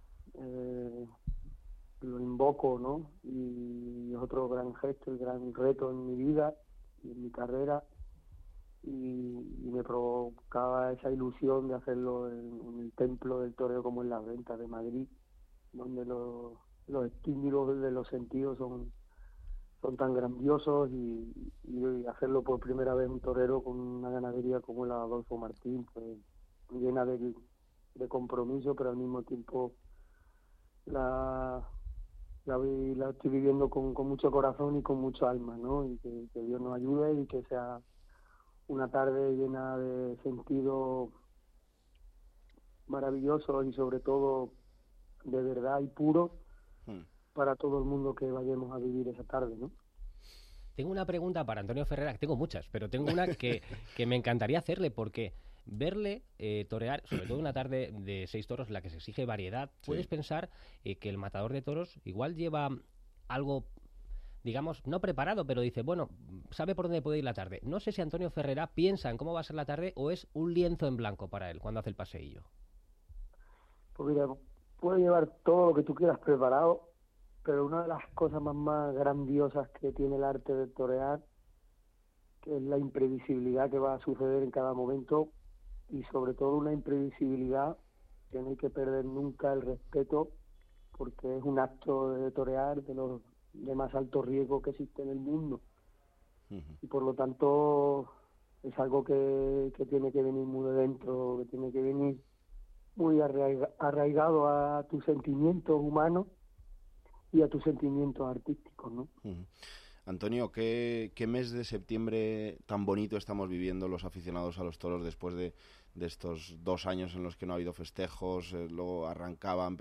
Lo invoco, ¿no? Y es otro gran gesto, el gran reto en mi vida y en mi carrera. Y me provocaba esa ilusión de hacerlo en el templo del toreo, como en las ventas de Madrid, donde los estímulos de los sentidos son tan grandiosos, y hacerlo por primera vez un torero con una ganadería como la Adolfo Martín, pues llena de compromiso, pero al mismo tiempo la estoy viviendo con mucho corazón y con mucho alma, ¿no? Y que Dios nos ayude y que sea una tarde llena de sentidos maravillosos y sobre todo de verdad y puro para todo el mundo que vayamos a vivir esa tarde, ¿no? Tengo una pregunta para Antonio Ferrera, tengo muchas, pero tengo una que me encantaría hacerle, porque verle torear, sobre todo una tarde de 6 toros, la que se exige variedad, puedes pensar que el matador de toros igual lleva algo, digamos, no preparado, pero dice, bueno, sabe por dónde puede ir la tarde. No sé si Antonio Ferrera piensa en cómo va a ser la tarde o es un lienzo en blanco para él cuando hace el paseillo. Pues mira, puede llevar todo lo que tú quieras preparado, pero una de las cosas más grandiosas que tiene el arte de torear, que es la imprevisibilidad que va a suceder en cada momento, y sobre todo una imprevisibilidad que no hay que perder nunca el respeto, porque es un acto de torear de los de más alto riesgo que existe en el mundo. Y por lo tanto es algo que tiene que venir muy de dentro, que tiene que venir muy arraigado a tus sentimientos humanos y a tus sentimientos artísticos, ¿no? Antonio, ¿qué mes de septiembre tan bonito estamos viviendo los aficionados a los toros después de estos 2 años en los que no ha habido festejos? Luego arrancaban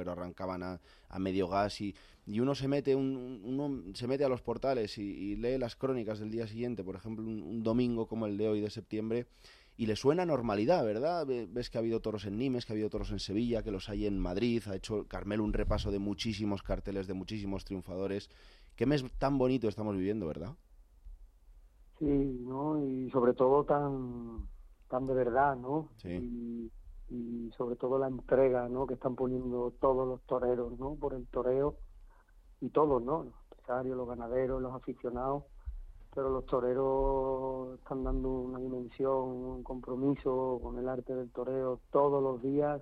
a medio gas y uno se mete uno se mete a los portales y lee las crónicas del día siguiente, por ejemplo, un domingo como el de hoy de septiembre, y le suena normalidad, ¿verdad? Ves que ha habido toros en Nimes, que ha habido toros en Sevilla, que los hay en Madrid, ha hecho Carmelo un repaso de muchísimos carteles, de muchísimos triunfadores. Qué mes tan bonito estamos viviendo, ¿verdad? Sí, ¿no? Y sobre todo tan de verdad, ¿no? Sí. Y sobre todo la entrega, ¿no? Que están poniendo todos los toreros, ¿no? Por el toreo, y todos, ¿no? Los empresarios, los ganaderos, los aficionados, pero los toreros están dando una dimensión, un compromiso con el arte del toreo todos los días,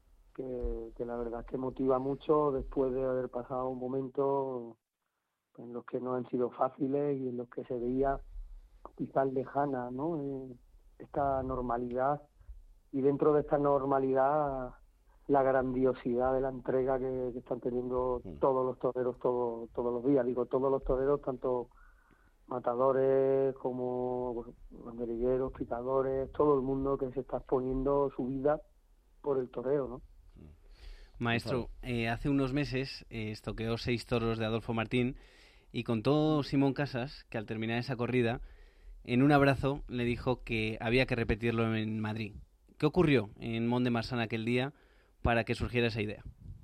que la verdad es que motiva mucho después de haber pasado un momento en los que no han sido fáciles y en los que se veía quizás lejana, ¿no? Esta normalidad, y dentro de esta normalidad la grandiosidad de la entrega que están teniendo todos los toreros todos los días. Digo, todos los toreros, tanto matadores como banderilleros, picadores, todo el mundo que se está exponiendo su vida por el toreo, ¿no? Maestro, hace unos meses estoqueó 6 toros de Adolfo Martín y contó Simón Casas que al terminar esa corrida, en un abrazo le dijo que había que repetirlo en Madrid. ¿Qué ocurrió en Mont de Marsan aquel día para que surgiera esa idea?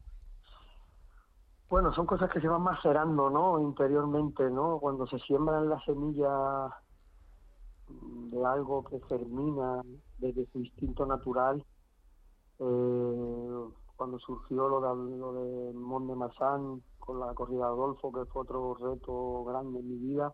Bueno, son cosas que se van macerando, ¿no? Interiormente, ¿no? Cuando se siembran las semillas de algo que germina desde su instinto natural, cuando surgió lo de Mont de Marsan con la corrida de Adolfo, que fue otro reto grande en mi vida,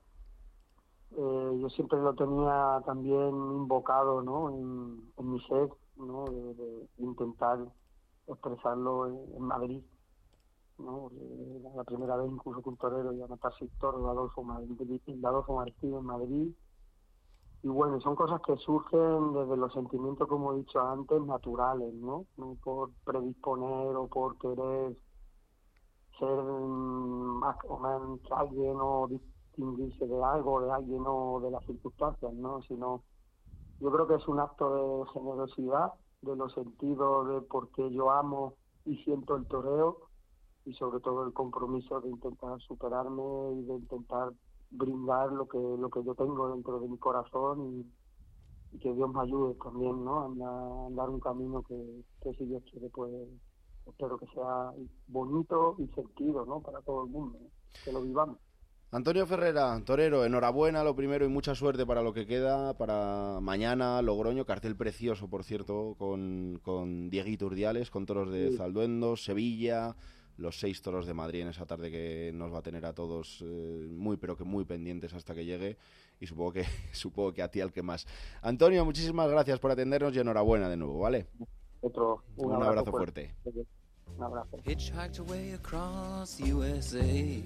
yo siempre lo tenía también invocado, ¿no? En mi ser, ¿no? De intentar expresarlo en Madrid, ¿no? La primera vez incluso con un torero y a matar 6 toros de Adolfo Martín en Madrid. Y bueno, son cosas que surgen desde los sentimientos, como he dicho antes, naturales, ¿no? No por predisponer o por querer ser más o menos que alguien o distinguirse de algo, de alguien o de las circunstancias, ¿no? Sino, yo creo que es un acto de generosidad, de los sentidos de por qué yo amo y siento el toreo, y sobre todo el compromiso de intentar superarme y de intentar brindar lo que yo tengo dentro de mi corazón, y que Dios me ayude también, ¿no? A andar un camino que si Dios quiere, pues espero que sea bonito y sentido, ¿no? Para todo el mundo, ¿no? Que lo vivamos. Antonio Ferrera, torero, enhorabuena lo primero y mucha suerte para lo que queda, para mañana, Logroño, cartel precioso, por cierto, con Dieguito Urdiales, con toros de Zalduendo, Sevilla, los 6 toros de Madrid en esa tarde que nos va a tener a todos muy, pero que muy pendientes hasta que llegue, y supongo que a ti al que más. Antonio, muchísimas gracias por atendernos y enhorabuena de nuevo, ¿vale? Un abrazo fuerte. Un abrazo. Hitchhiked away across USA,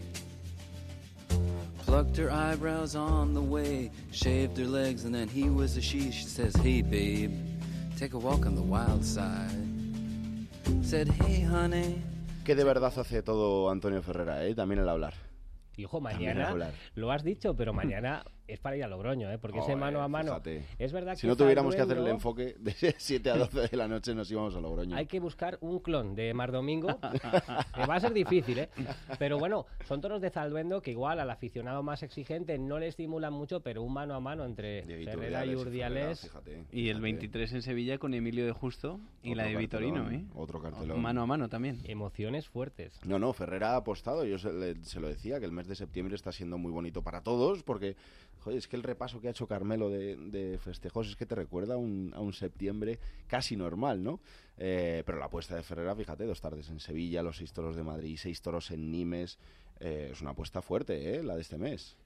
plucked her eyebrows on the way, shaved her legs, and then he was a she. She says, hey babe, take a walk on the wild side. Said, hey honey. Que de verdad hace todo Antonio Ferrera, también el hablar. Hijo, mañana lo has dicho, pero mañana es para ir a Logroño, porque ese mano a mano. Fíjate. Es verdad que si no tuviéramos que hacer el enfoque de 7 a 12 de la noche nos íbamos a Logroño. Hay que buscar un clon de Mar Domingo, que va a ser difícil, pero bueno, son toros de Zalduendo que igual al aficionado más exigente no le estimulan mucho, pero un mano a mano entre Ferrera y Urdiales. Fíjate. Y el 23 en Sevilla con Emilio de Justo y otro la de Vitorino, Otro cartelón. Mano a mano también. Emociones fuertes. No, Ferrera ha apostado, yo se lo decía, que el mes de septiembre está siendo muy bonito para todos, porque joder, es que el repaso que ha hecho Carmelo de festejos es que te recuerda a un septiembre casi normal, ¿no? Pero la apuesta de Ferrera, fíjate, 2 tardes en Sevilla, los 6 toros de Madrid, 6 toros en Nimes, es una apuesta fuerte, la de este mes.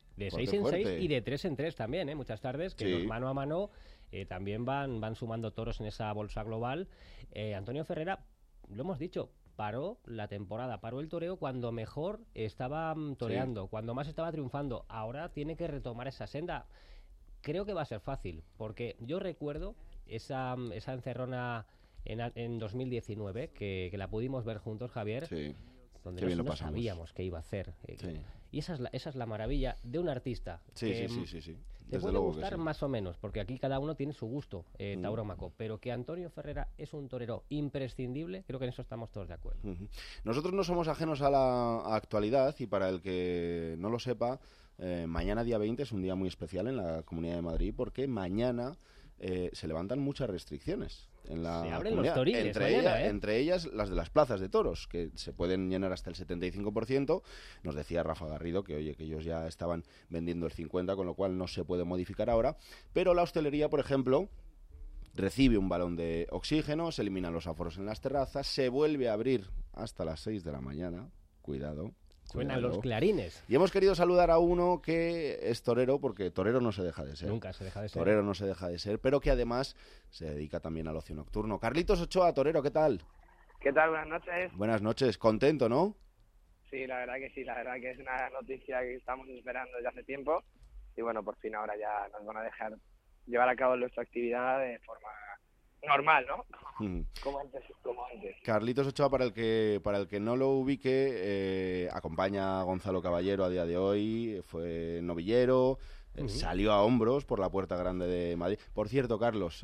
De 6 en 6 y de 3 en 3 también, muchas tardes, que los mano a mano también van sumando toros en esa bolsa global. Antonio Ferrera, lo hemos dicho, paró la temporada, paró el toreo cuando mejor estaba toreando, cuando más estaba triunfando. Ahora tiene que retomar esa senda. Creo que va a ser fácil, porque yo recuerdo esa encerrona en 2019, que la pudimos ver juntos, Javier, donde no sabíamos qué iba a hacer. Y esa es la maravilla de un artista. Sí. Te puede gustar más o menos, porque aquí cada uno tiene su gusto, taurómaco, pero que Antonio Ferrera es un torero imprescindible, creo que en eso estamos todos de acuerdo. Nosotros no somos ajenos a la actualidad, y para el que no lo sepa, mañana día 20 es un día muy especial en la Comunidad de Madrid, porque mañana se levantan muchas restricciones en la se abren comunidad. Los torines entre ellas las de las plazas de toros, que se pueden llenar hasta el 75%. Nos decía Rafa Garrido que ellos ya estaban vendiendo el 50%, con lo cual no se puede modificar ahora, pero la hostelería, por ejemplo, recibe un balón de oxígeno, se eliminan los aforos en las terrazas, se vuelve a abrir hasta las 6 de la mañana, cuidado. Suenan los clarines. Y hemos querido saludar a uno que es torero, porque torero no se deja de ser. Nunca se deja de ser. Torero no se deja de ser, pero que además se dedica también al ocio nocturno. Carlitos Ochoa, torero, ¿qué tal? ¿Qué tal? Buenas noches. Buenas noches, contento, ¿no? Sí, la verdad que es una noticia que estamos esperando desde hace tiempo. Y bueno, por fin ahora ya nos van a dejar llevar a cabo nuestra actividad de forma normal, ¿no? Como antes. Carlitos Ochoa, para el que no lo ubique, acompaña a Gonzalo Caballero a día de hoy, fue novillero, salió a hombros por la Puerta Grande de Madrid. Por cierto, Carlos,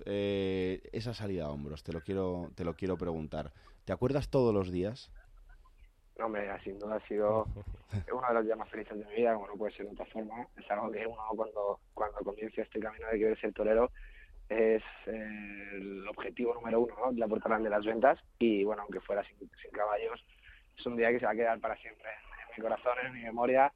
esa salida a hombros, te lo quiero preguntar. ¿Te acuerdas todos los días? No, hombre, sin duda ha sido uno de los días más felices de mi vida, como no puede ser de otra forma. Es algo que uno cuando comienza este camino de querer ser torero, es el objetivo número uno, ¿no? La Puerta Grande de las Ventas. Y bueno, aunque fuera sin caballos, es un día que se va a quedar para siempre en mi corazón, en mi memoria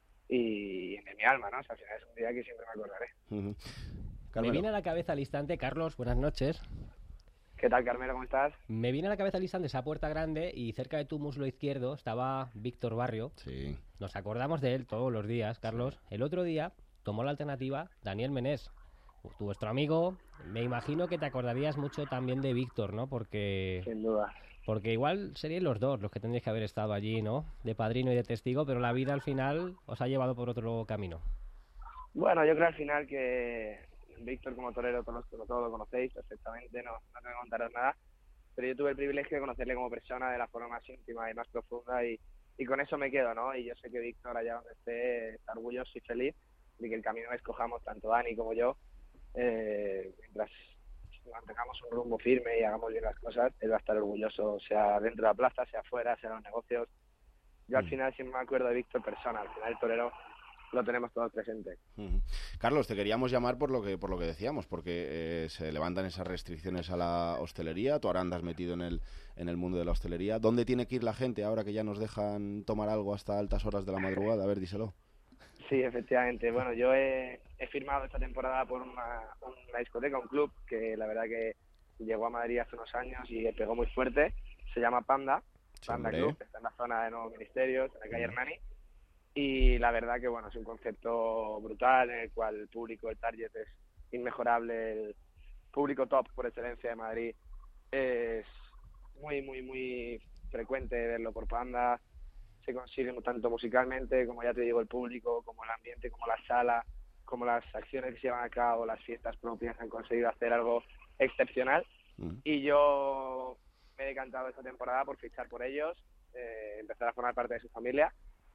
y en mi alma, ¿no? O sea, al final es un día que siempre me acordaré. Me viene a la cabeza al instante, Carlos, buenas noches. ¿Qué tal, Carmelo? ¿Cómo estás? Me viene a la cabeza al instante esa Puerta Grande y cerca de tu muslo izquierdo estaba Víctor Barrio. Sí. Nos acordamos de él todos los días, Carlos. Sí. El otro día tomó la alternativa Daniel Menés, tu vuestro amigo. Me imagino que te acordarías mucho también de Víctor, ¿no? Porque sin duda. Porque igual serían los dos los que tendréis que haber estado allí, ¿no? De padrino y de testigo, pero la vida al final os ha llevado por otro camino. Bueno, yo creo al final que Víctor como torero todos lo conocéis perfectamente, no tengo que contaros nada, pero yo tuve el privilegio de conocerle como persona de la forma más íntima y más profunda y con eso me quedo, ¿no? Y yo sé que Víctor, allá donde esté, está orgulloso y feliz de que el camino que escojamos tanto Dani como yo, mientras mantengamos un rumbo firme y hagamos bien las cosas, él va a estar orgulloso, sea dentro de la plaza, sea fuera, sea en los negocios. Yo al final siempre me acuerdo de Víctor persona, al final el torero lo tenemos todos presente. Carlos, te queríamos llamar por lo que decíamos, porque se levantan esas restricciones a la hostelería. Tú ahora andas metido en el mundo de la hostelería. ¿Dónde tiene que ir la gente ahora que ya nos dejan tomar algo hasta altas horas de la madrugada? A ver, díselo. Sí, efectivamente. Bueno, yo he firmado esta temporada por una discoteca, un club que la verdad que llegó a Madrid hace unos años y pegó muy fuerte. Se llama Panda Club, está en la zona de Nuevos Ministerios, en la calle Hernani. Y la verdad que bueno, es un concepto brutal en el cual el público, el target es inmejorable, el público top por excelencia de Madrid es muy, muy, muy frecuente verlo por Panda. Se consigue tanto musicalmente, como ya te digo, el público, como el ambiente, como la sala, como las acciones que se llevan a cabo, las fiestas propias, han conseguido hacer algo excepcional. Y yo me he decantado esta temporada por fichar por ellos, empezar a formar parte de su familia.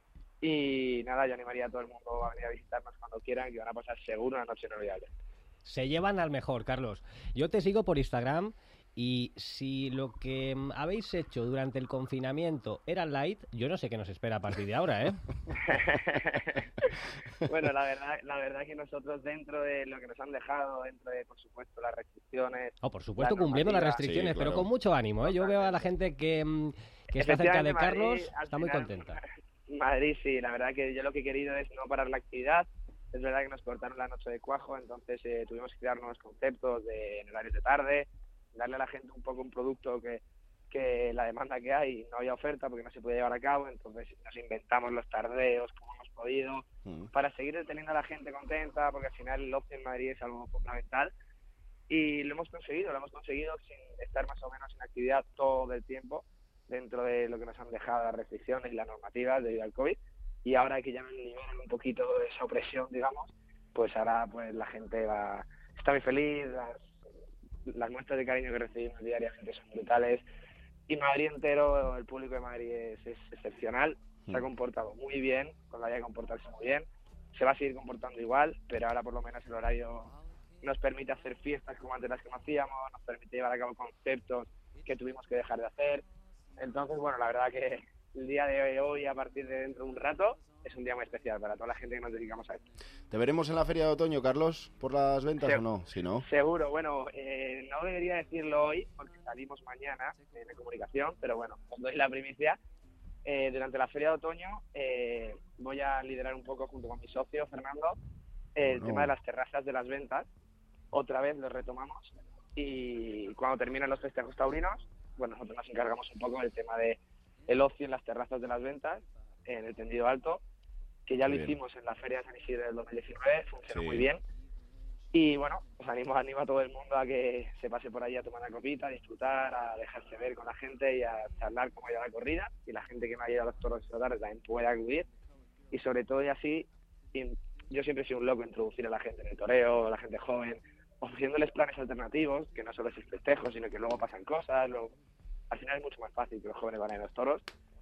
Y nada, yo animaría a todo el mundo a venir a visitarnos cuando quieran, que van a pasar seguro una noche inolvidable. Se llevan al mejor, Carlos. Yo te sigo por Instagram y si lo que habéis hecho durante el confinamiento era light, yo no sé qué nos espera a partir de ahora, ¿eh? Bueno, la verdad que nosotros dentro de lo que nos han dejado, dentro de, por supuesto, las restricciones... por supuesto, cumpliendo las restricciones, sí, claro, pero con mucho ánimo, ¿eh? Yo veo a la gente que está cerca de Carlos, Madrid, está muy contenta. Madrid, sí, la verdad que yo lo que he querido es no parar la actividad. Es verdad que nos cortaron la noche de cuajo, entonces tuvimos que crear nuevos conceptos en horarios de tarde, darle a la gente un poco un producto que la demanda que hay, no había oferta porque no se podía llevar a cabo, entonces nos inventamos los tardeos, como unos podido, para seguir teniendo a la gente contenta, porque al final el ocio en Madrid es algo fundamental. Y lo hemos conseguido sin estar más o menos en actividad todo el tiempo, dentro de lo que nos han dejado las restricciones y las normativas debido al COVID. Y ahora que ya nos liberan un poquito de esa opresión, digamos, pues ahora pues la gente está muy feliz, las muestras de cariño que recibimos diariamente son brutales. Y Madrid entero, el público de Madrid es excepcional, se ha comportado muy bien, cuando haya que comportarse muy bien, se va a seguir comportando igual, pero ahora por lo menos el horario nos permite hacer fiestas como antes las que no hacíamos, nos permite llevar a cabo conceptos que tuvimos que dejar de hacer. Entonces, bueno, la verdad que el día de hoy, a partir de dentro de un rato, es un día muy especial para toda la gente que nos dedicamos a esto. ¿Te veremos en la Feria de Otoño, Carlos, por las ventas o no? Si no. Seguro, bueno, no debería decirlo hoy porque salimos mañana de comunicación, pero bueno, os doy la primicia. Durante la Feria de Otoño voy a liderar un poco junto con mi socio, Fernando, el tema de las terrazas de las ventas. Otra vez lo retomamos y cuando terminan los festejos taurinos, bueno, nosotros nos encargamos un poco del tema de el ocio en las terrazas de las ventas, en el tendido alto, que ya lo hicimos en la Feria de San Isidro del 2019, funcionó muy bien. Y bueno, pues animo a todo el mundo a que se pase por ahí a tomar una copita, a disfrutar, a dejarse ver con la gente y a charlar cómo ha ido la corrida. Y la gente que no ha ido a los toros esta tarde también puede acudir. Y sobre todo, y así, yo siempre he sido un loco introducir a la gente en el toreo, a la gente joven, ofreciéndoles planes alternativos, que no solo es el festejo, sino que luego pasan cosas. Al final es mucho más fácil que los jóvenes vayan a los toros.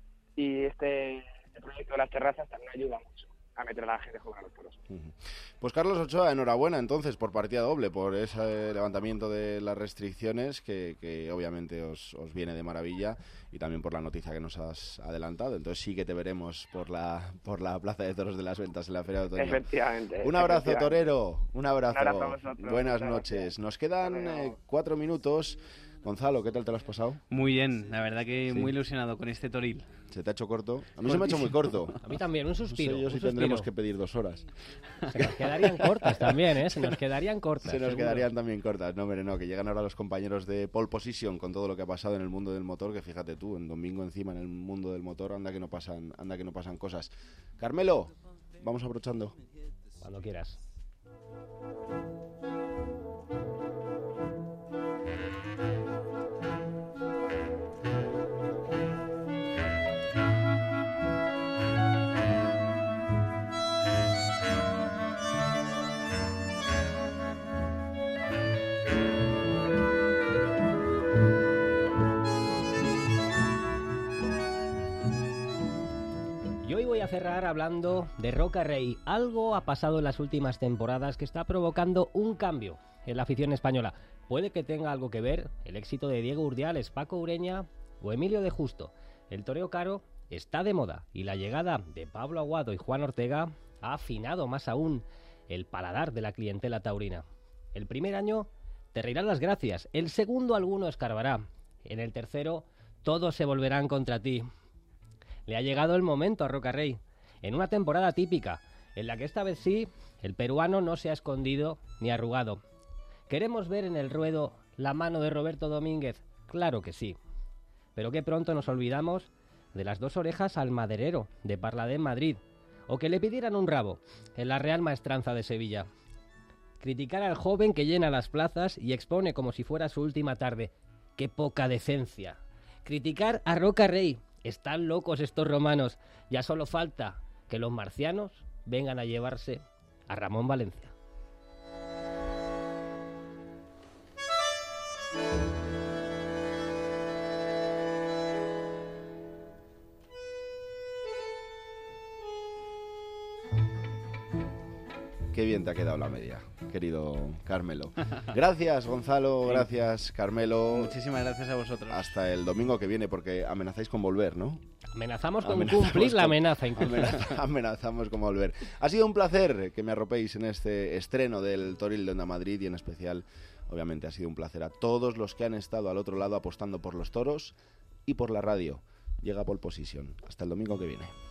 Y este proyecto de las terrazas también ayuda mucho a meter a la gente joven a los toros. Pues Carlos Ochoa, enhorabuena entonces por partida doble, por ese levantamiento de las restricciones que obviamente os viene de maravilla, y también por la noticia que nos has adelantado. Entonces sí que te veremos por la Plaza de Toros de las Ventas en la Feria de Otoño. Efectivamente. Un abrazo, torero. Un abrazo. Un abrazo a vosotros. Buenas noches. Nos quedan 4 minutos. Gonzalo, ¿qué tal te lo has pasado? Muy bien, la verdad que muy ilusionado con este toril. ¿Se te ha hecho corto? A mí se me ha hecho muy corto. A mí también, un suspiro. No sé yo si tendremos que pedir 2 horas. Se nos quedarían cortas también, ¿eh? Se nos quedarían cortas. Se nos quedarían también cortas. No, hombre, no, que llegan ahora los compañeros de Pole Position con todo lo que ha pasado en el mundo del motor, que fíjate tú, en domingo encima en el mundo del motor, anda que no pasan cosas. Carmelo, vamos abrochando. Cuando quieras. Voy a cerrar hablando de Roca Rey. Algo ha pasado en las últimas temporadas que está provocando un cambio en la afición española. Puede que tenga algo que ver el éxito de Diego Urdiales, Paco Ureña o Emilio de Justo. El toreo caro está de moda y la llegada de Pablo Aguado y Juan Ortega ha afinado más aún el paladar de la clientela taurina. El primer año te reirán las gracias, el segundo alguno escarbará, en el tercero todos se volverán contra ti. Le ha llegado el momento a Roca Rey, en una temporada típica, en la que esta vez sí, el peruano no se ha escondido ni arrugado. ¿Queremos ver en el ruedo la mano de Roberto Domínguez? Claro que sí. Pero qué pronto nos olvidamos de las 2 orejas al maderero de Parladé en Madrid, o que le pidieran un rabo en la Real Maestranza de Sevilla. Criticar al joven que llena las plazas y expone como si fuera su última tarde. ¡Qué poca decencia! Criticar a Roca Rey. Están locos estos romanos. Ya solo falta que los marcianos vengan a llevarse a Ramón Valencia. Qué bien te ha quedado la media, querido Carmelo. Gracias, Gonzalo, gracias, Carmelo. Muchísimas gracias a vosotros. Hasta el domingo que viene, porque amenazáis con volver, ¿no? Amenazamos con cumplir la amenaza, incluso. Amenazamos con volver. Ha sido un placer que me arropéis en este estreno del Toril de Onda Madrid, y en especial, obviamente, ha sido un placer a todos los que han estado al otro lado apostando por los toros y por la radio. Llega Pole Position. Hasta el domingo que viene.